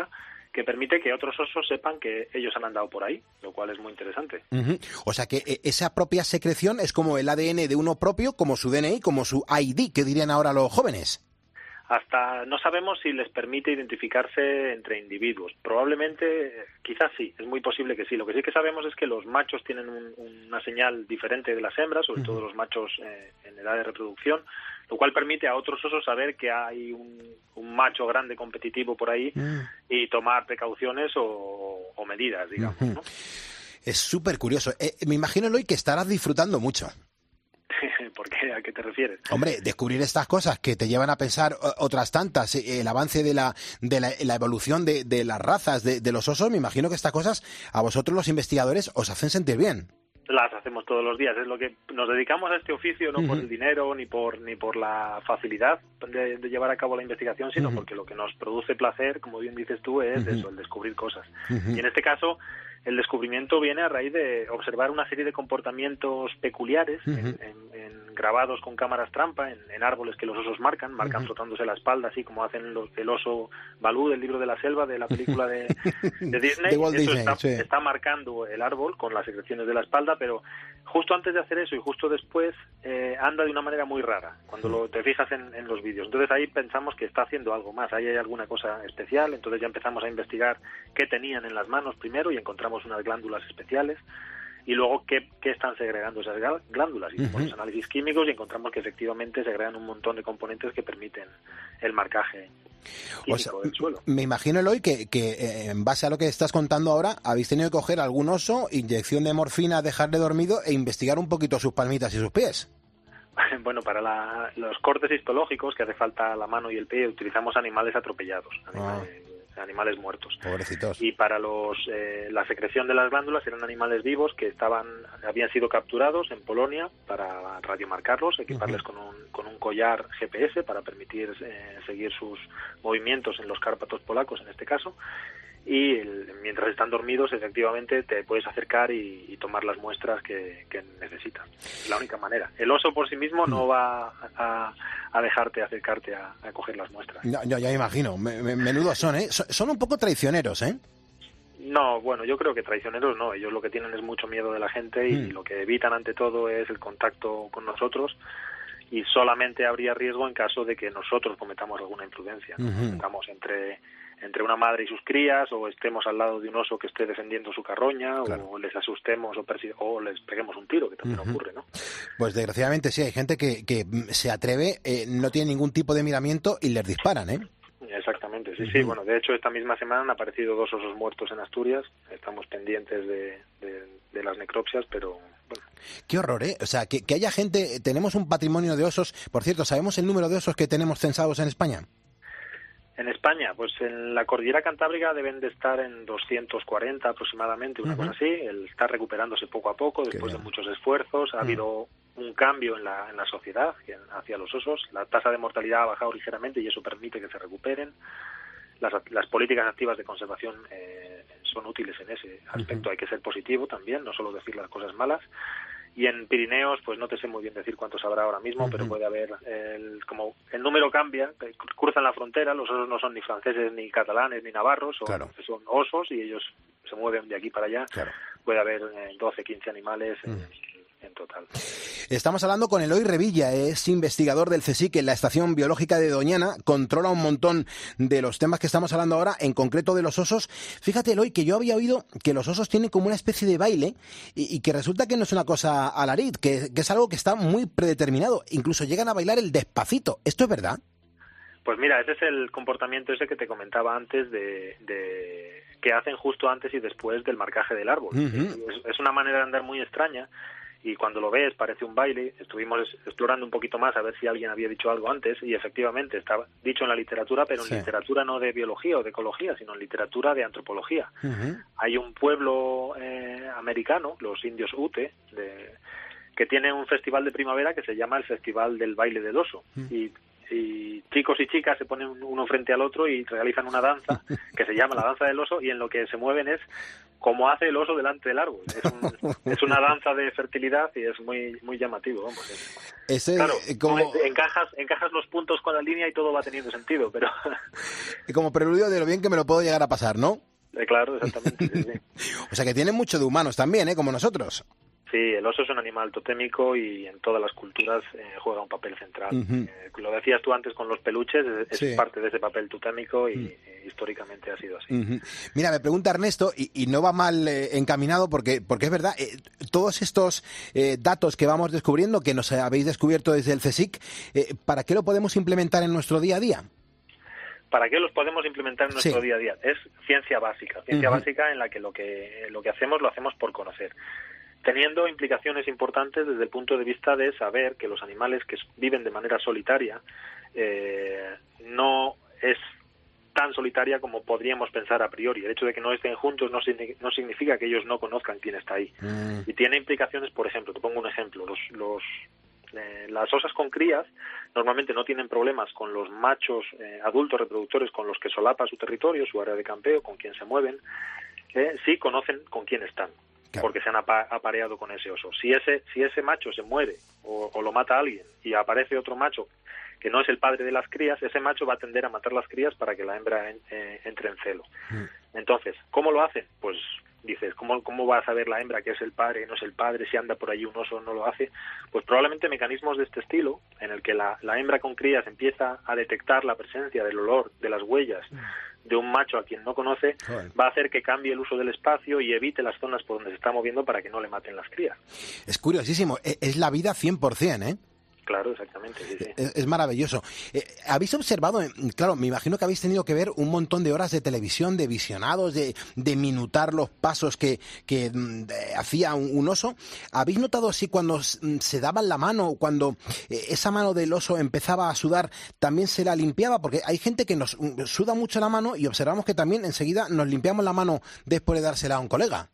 que permite que otros osos sepan que ellos han andado por ahí, lo cual es muy interesante. Uh-huh. O sea que eh, esa propia secreción es como el A D N de uno propio, como su D N I, como su I D, que dirían ahora los jóvenes. Hasta no sabemos si les permite identificarse entre individuos. Probablemente, quizás sí, es muy posible que sí. Lo que sí que sabemos es que los machos tienen un, una señal diferente de las hembras, sobre uh-huh. todo los machos eh, en edad de reproducción, lo cual permite a otros osos saber que hay un, un macho grande competitivo por ahí uh-huh. y tomar precauciones o, o medidas, digamos, uh-huh. ¿no? Es súper curioso. Eh, me imagino, Eloy, que estarás disfrutando mucho. ¿Por qué? ¿A qué te refieres? Hombre, descubrir estas cosas que te llevan a pensar otras tantas, el avance de la de la, la evolución de, de las razas de, de los osos, me imagino que estas cosas a vosotros los investigadores os hacen sentir bien. Las hacemos todos los días, es lo que nos dedicamos a este oficio, no uh-huh. por el dinero ni por ni por la facilidad de, de llevar a cabo la investigación, sino uh-huh. porque lo que nos produce placer, como bien dices tú, es uh-huh. eso, el descubrir cosas. Uh-huh. Y en este caso, el descubrimiento viene a raíz de observar una serie de comportamientos peculiares uh-huh. en, en, en grabados con cámaras trampa en, en árboles que los osos marcan, marcan uh-huh. frotándose la espalda, así como hacen los, el oso Balú del libro de la selva de la película de, de Disney. de Walt eso Disney, está, sí. está marcando el árbol con las secreciones de la espalda, pero justo antes de hacer eso y justo después eh, anda de una manera muy rara cuando lo, te fijas en, en los vídeos. Entonces ahí pensamos que está haciendo algo más, ahí hay alguna cosa especial, entonces ya empezamos a investigar qué tenían en las manos primero y encontramos unas glándulas especiales y luego qué, qué están segregando esas glándulas. Hicimos uh-huh. los análisis químicos y encontramos que efectivamente segregan un montón de componentes que permiten el marcaje químico o sea, del suelo. Me imagino, Eloy, que, que eh, en base a lo que estás contando ahora, habéis tenido que coger algún oso, inyección de morfina, dejarle dormido e investigar un poquito sus palmitas y sus pies. Bueno, para la, los cortes histológicos que hace falta la mano y el pie, utilizamos animales atropellados, animales, ah. animales muertos. Pobrecitos. Y para los eh, la secreción de las glándulas eran animales vivos que estaban habían sido capturados en Polonia para radiomarcarlos, equiparles uh-huh. con un con un collar G P S para permitir eh, seguir sus movimientos en los Cárpatos polacos, en este caso. Y el, mientras están dormidos, efectivamente, te puedes acercar y, y tomar las muestras que, que necesitas. Es la única manera. El oso por sí mismo no va a, a dejarte acercarte a, a coger las muestras. No, yo ya me imagino. Me, me, menudos son, ¿eh? Son, son un poco traicioneros, ¿eh? No, bueno, yo creo que traicioneros no. Ellos lo que tienen es mucho miedo de la gente y mm. lo que evitan ante todo es el contacto con nosotros. Y solamente habría riesgo en caso de que nosotros cometamos alguna imprudencia, ¿no? Uh-huh. Estamos entre entre una madre y sus crías, o estemos al lado de un oso que esté defendiendo su carroña, claro. o les asustemos o, persi- o les peguemos un tiro, que también uh-huh. ocurre, ¿no? Pues desgraciadamente sí, hay gente que, que se atreve, eh, no tiene ningún tipo de miramiento y les disparan, ¿eh? Exactamente, sí, uh-huh. sí. Bueno, de hecho, esta misma semana han aparecido dos osos muertos en Asturias. Estamos pendientes de, de, de las necropsias, pero... Bueno. Qué horror, ¿eh? O sea, que, que haya gente... Tenemos un patrimonio de osos. Por cierto, ¿sabemos el número de osos que tenemos censados en España? En España, pues en la cordillera cantábrica deben de estar en doscientos cuarenta aproximadamente, una uh-huh. cosa así. Él está recuperándose poco a poco, después de muchos esfuerzos. Ha uh-huh. habido un cambio en la, en la sociedad hacia los osos. La tasa de mortalidad ha bajado ligeramente y eso permite que se recuperen. Las, las políticas activas de conservación eh, son útiles en ese aspecto. Uh-huh. Hay que ser positivo también, no solo decir las cosas malas. Y en Pirineos, pues no te sé muy bien decir cuántos habrá ahora mismo, uh-huh. pero puede haber, el, como el número cambia, cruzan la frontera, los osos no son ni franceses, ni catalanes, ni navarros, son, claro. son osos y ellos se mueven de aquí para allá. Claro. Puede haber eh, doce, quince animales uh-huh. en, en total. Estamos hablando con Eloy Revilla, es investigador del CSIC en la Estación Biológica de Doñana, controla un montón de los temas que estamos hablando ahora, en concreto de los osos. Fíjate, Eloy, que yo había oído que los osos tienen como una especie de baile y, y que resulta que no es una cosa alariz, que, que es algo que está muy predeterminado. Incluso llegan a bailar el despacito. ¿Esto es verdad? Pues mira, ese es el comportamiento ese que te comentaba antes de... de... que hacen justo antes y después del marcaje del árbol. Uh-huh. Es, es una manera de andar muy extraña y cuando lo ves parece un baile. Estuvimos explorando un poquito más a ver si alguien había dicho algo antes y efectivamente está dicho en la literatura, pero en sí. literatura no de biología o de ecología, sino en literatura de antropología. Uh-huh. Hay un pueblo eh, americano, los indios Ute, de, que tiene un festival de primavera que se llama el Festival del Baile del Oso. Uh-huh. y y chicos y chicas se ponen uno frente al otro y realizan una danza que se llama la danza del oso y en lo que se mueven es como hace el oso delante del árbol. Es, un, es una danza de fertilidad y es muy muy llamativo, vamos. Es, Ese, claro, como... encajas encajas los puntos con la línea y todo va teniendo sentido, pero... Como preludio de lo bien que me lo puedo llegar a pasar, ¿no? Eh, claro, exactamente. Sí, sí. O sea que tienen mucho de humanos también, ¿eh? Como nosotros. Sí, el oso es un animal totémico y en todas las culturas eh, juega un papel central. Uh-huh. Eh, lo decías tú antes con los peluches, es, sí. es parte de ese papel totémico y uh-huh. eh, históricamente ha sido así. Uh-huh. Mira, me pregunta Ernesto, y, y no va mal eh, encaminado porque, porque es verdad, eh, todos estos eh, datos que vamos descubriendo, que nos habéis descubierto desde el CSIC, eh, ¿para qué lo podemos implementar en nuestro día a día? ¿Para qué los podemos implementar en nuestro sí. día a día? Es ciencia básica, ciencia uh-huh. básica en la que lo que lo que hacemos lo hacemos por conocer, teniendo implicaciones importantes desde el punto de vista de saber que los animales que viven de manera solitaria eh, no es tan solitaria como podríamos pensar a priori. El hecho de que no estén juntos no, no significa que ellos no conozcan quién está ahí. Uh-huh. Y tiene implicaciones, por ejemplo, te pongo un ejemplo, los... los Eh, las osas con crías normalmente no tienen problemas con los machos eh, adultos reproductores con los que solapa su territorio, su área de campeo, con quien se mueven, eh, sí conocen con quién están, claro. porque se han apa- apareado con ese oso. Si ese si ese macho se muere o, o lo mata alguien y aparece otro macho que no es el padre de las crías, ese macho va a tender a matar las crías para que la hembra en, eh, entre en celo. Mm. Entonces, ¿cómo lo hacen? Pues dices, ¿cómo, ¿cómo va a saber la hembra que es el padre, que no es el padre, si anda por allí un oso o no lo hace? Pues probablemente mecanismos de este estilo, en el que la, la hembra con crías empieza a detectar la presencia del olor, de las huellas de un macho a quien no conoce, Joder. va a hacer que cambie el uso del espacio y evite las zonas por donde se está moviendo para que no le maten las crías. Es curiosísimo, es la vida cien por ciento, ¿eh? Claro, exactamente, sí, sí. Es, es maravilloso. Eh, ¿Habéis observado, claro, me imagino que habéis tenido que ver un montón de horas de televisión, de visionados, de, de minutar los pasos que, que de, hacía un, un oso? ¿Habéis notado si cuando se daban la mano, cuando eh, esa mano del oso empezaba a sudar, también se la limpiaba? Porque hay gente que nos suda mucho la mano y observamos que también enseguida nos limpiamos la mano después de dársela a un colega.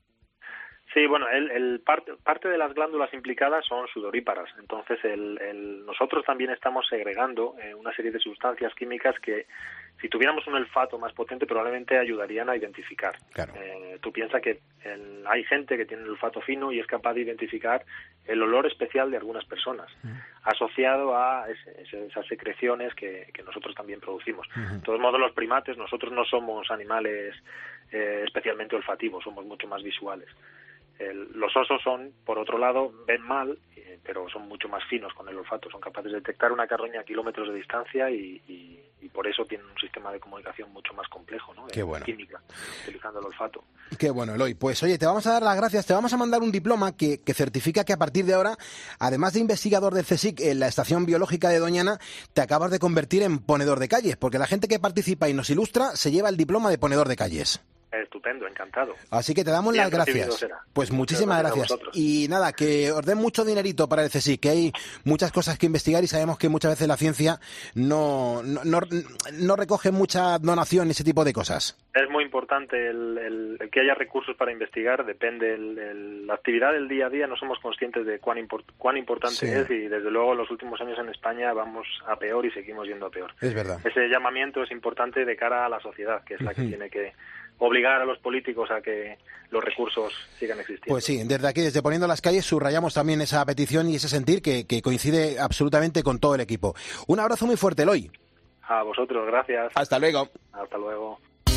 Sí, bueno, el, el parte, parte de las glándulas implicadas son sudoríparas. Entonces, el, el, nosotros también estamos segregando eh, una serie de sustancias químicas que, si tuviéramos un olfato más potente, probablemente ayudarían a identificar. Claro. Eh, tú piensas que el, hay gente que tiene el olfato fino y es capaz de identificar el olor especial de algunas personas, uh-huh. asociado a ese, ese, esas secreciones que, que nosotros también producimos. Uh-huh. De todos modos, los primates, nosotros no somos animales eh, especialmente olfativos, somos mucho más visuales. El, los osos son, por otro lado, ven mal, eh, pero son mucho más finos con el olfato. Son capaces de detectar una carroña a kilómetros de distancia y, y, y por eso tienen un sistema de comunicación mucho más complejo, ¿no? Qué bueno. Química, utilizando el olfato. Qué bueno, Eloy. Pues oye, te vamos a dar las gracias. Te vamos a mandar un diploma que, que certifica que a partir de ahora, además de investigador del CSIC en la Estación Biológica de Doñana, te acabas de convertir en ponedor de calles, porque la gente que participa y nos ilustra se lleva el diploma de ponedor de calles. Estupendo, encantado. Así que te damos Bien las gracias. Pues muchísimas gracias. gracias. Y nada, que os den mucho dinerito para el CSIC, que hay muchas cosas que investigar y sabemos que muchas veces la ciencia no, no, no, no recoge mucha donación y ese tipo de cosas. Es muy importante el, el, el que haya recursos para investigar, depende el, el, la actividad del día a día, no somos conscientes de cuán, import, cuán importante sí. es y desde luego en los últimos años en España vamos a peor y seguimos yendo a peor. Es verdad. Ese llamamiento es importante de cara a la sociedad, que es la uh-huh. que tiene que obligar a los políticos a que los recursos sigan existiendo. Pues sí, desde aquí, desde Poniendo las Calles, subrayamos también esa petición y ese sentir que, que coincide absolutamente con todo el equipo. Un abrazo muy fuerte, Eloy. A vosotros, gracias. Hasta luego. Hasta luego.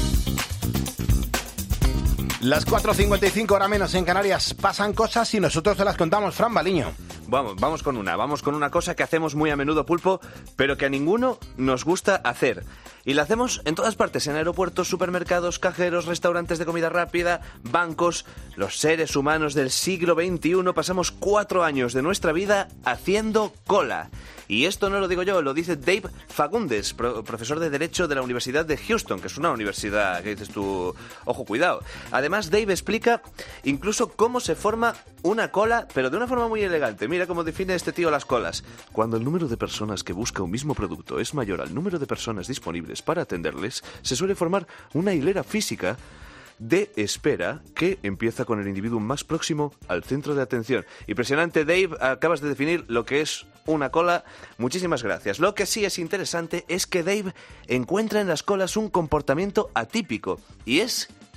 Las cuatro cincuenta y cinco, hora menos en Canarias. Pasan cosas y nosotros te las contamos. Fran Baliño. Vamos, vamos con una, vamos con una cosa que hacemos muy a menudo, Pulpo, pero que a ninguno nos gusta hacer. Y la hacemos en todas partes, en aeropuertos, supermercados, cajeros, restaurantes de comida rápida, bancos. Los seres humanos del siglo veintiuno pasamos cuatro años de nuestra vida haciendo cola. Y esto no lo digo yo, lo dice Dave Fagundes, pro- profesor de Derecho de la Universidad de Houston, que es una universidad que dices tú, ojo, cuidado. Además, Dave explica incluso cómo se forma una cola, pero de una forma muy elegante. Mira cómo define este tío las colas. Cuando el número de personas que busca un mismo producto es mayor al número de personas disponibles para atenderles, se suele formar una hilera física de espera que empieza con el individuo más próximo al centro de atención. Impresionante, Dave, acabas de definir lo que es una cola. Muchísimas gracias. Lo que sí es interesante es que Dave encuentra en las colas un comportamiento atípico, y es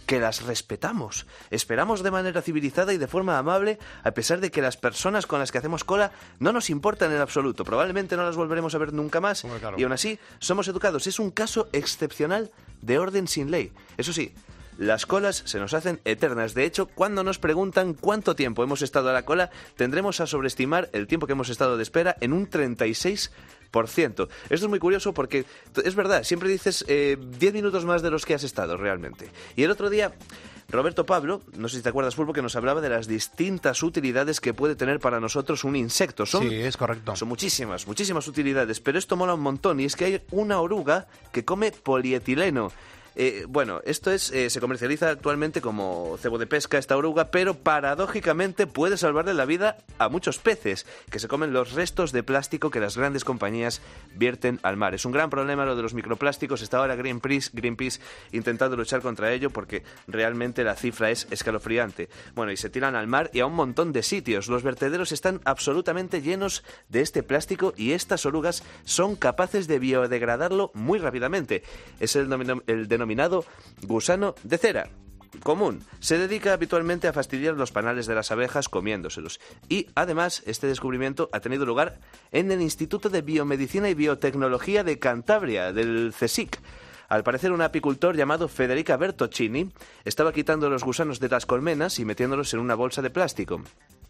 que las respetamos. Esperamos de manera civilizada y de forma amable, a pesar de que las personas con las que hacemos cola no nos importan en absoluto. Probablemente no las volveremos a ver nunca más. Bueno, claro. Y aún así, somos educados. Es un caso excepcional de orden sin ley. Eso sí, las colas se nos hacen eternas. De hecho, cuando nos preguntan cuánto tiempo hemos estado a la cola, tendremos a sobreestimar el tiempo que hemos estado de espera en un treinta y seis por ciento. Esto es muy curioso porque, es verdad, siempre dices eh, diez minutos más de los que has estado realmente. Y el otro día, Roberto Pablo, no sé si te acuerdas, Pulpo, que nos hablaba de las distintas utilidades que puede tener para nosotros un insecto. Son, sí, es correcto. Son muchísimas, muchísimas utilidades, pero esto mola un montón y es que hay una oruga que come polietileno. Eh, bueno, esto es eh, se comercializa actualmente como cebo de pesca, esta oruga, pero paradójicamente puede salvarle la vida a muchos peces que se comen los restos de plástico que las grandes compañías vierten al mar. Es un gran problema lo de los microplásticos. Está ahora Greenpeace, Greenpeace intentando luchar contra ello porque realmente la cifra es escalofriante. Bueno, y se tiran al mar y a un montón de sitios. Los vertederos están absolutamente llenos de este plástico y estas orugas son capaces de biodegradarlo muy rápidamente. Es el, nomino- el denominado gusano de cera común. Se dedica habitualmente a fastidiar los panales de las abejas comiéndoselos. Y además, este descubrimiento ha tenido lugar en el Instituto de Biomedicina y Biotecnología de Cantabria, del CSIC. Al parecer, un apicultor llamado Federica Bertoccini estaba quitando los gusanos de las colmenas y metiéndolos en una bolsa de plástico.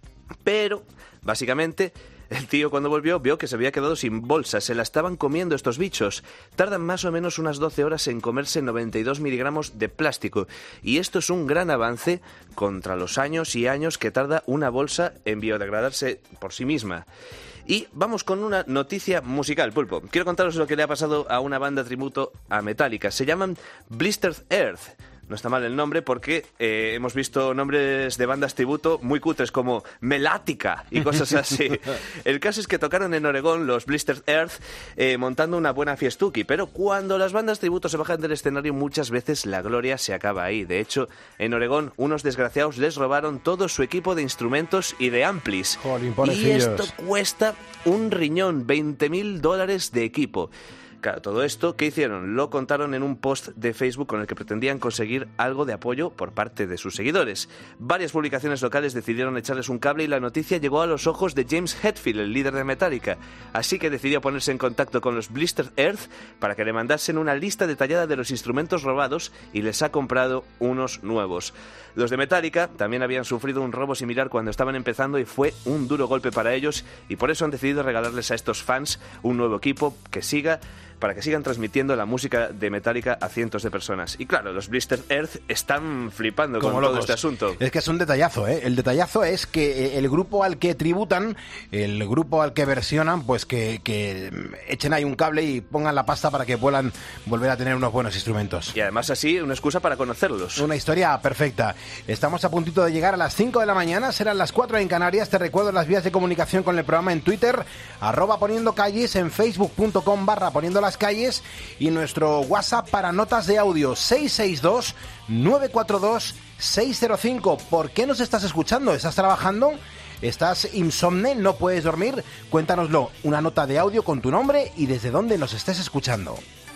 Pero, básicamente, el tío cuando volvió vio que se había quedado sin bolsa, se la estaban comiendo estos bichos. Tardan más o menos unas doce horas en comerse noventa y dos miligramos de plástico. Y esto es un gran avance contra los años y años que tarda una bolsa en biodegradarse por sí misma. Y vamos con una noticia musical, Pulpo. Quiero contaros lo que le ha pasado a una banda tributo a Metallica. Se llaman Blistered Earth. No está mal el nombre porque eh, hemos visto nombres de bandas tributo muy cutres como Melática y cosas así. El caso es que tocaron en Oregón los Blistered Earth eh, montando una buena fiestuki, pero cuando las bandas tributo se bajan del escenario muchas veces la gloria se acaba ahí. De hecho, en Oregón unos desgraciados les robaron todo su equipo de instrumentos y de amplis. Jolín, y esto cuesta un riñón, veinte mil dólares de equipo. Claro, todo esto, ¿qué hicieron? Lo contaron en un post de Facebook con el que pretendían conseguir algo de apoyo por parte de sus seguidores. Varias publicaciones locales decidieron echarles un cable y la noticia llegó a los ojos de James Hetfield, el líder de Metallica. Así que decidió ponerse en contacto con los Blistered Earth para que le mandasen una lista detallada de los instrumentos robados y les ha comprado unos nuevos. Los de Metallica también habían sufrido un robo similar cuando estaban empezando y fue un duro golpe para ellos y por eso han decidido regalarles a estos fans un nuevo equipo que siga para que sigan transmitiendo la música de Metallica a cientos de personas. Y claro, los Blistered Earth están flipando Como con locos. todo este asunto. Es que es un detallazo, ¿eh? El detallazo es que el grupo al que tributan, el grupo al que versionan, pues que, que echen ahí un cable y pongan la pasta para que puedan volver a tener unos buenos instrumentos. Y además así, una excusa para conocerlos. Una historia perfecta. Estamos a puntito de llegar a las cinco de la mañana, serán las cuatro en Canarias. Te recuerdo las vías de comunicación con el programa en Twitter, arroba poniendo calles, en facebook.com barra poniendo las calles y nuestro WhatsApp para notas de audio seis seis dos, nueve cuatro dos, seis cero cinco. ¿Por qué nos estás escuchando? ¿Estás trabajando? ¿Estás insomne? ¿No puedes dormir? Cuéntanoslo. Una nota de audio con tu nombre y desde dónde nos estés escuchando.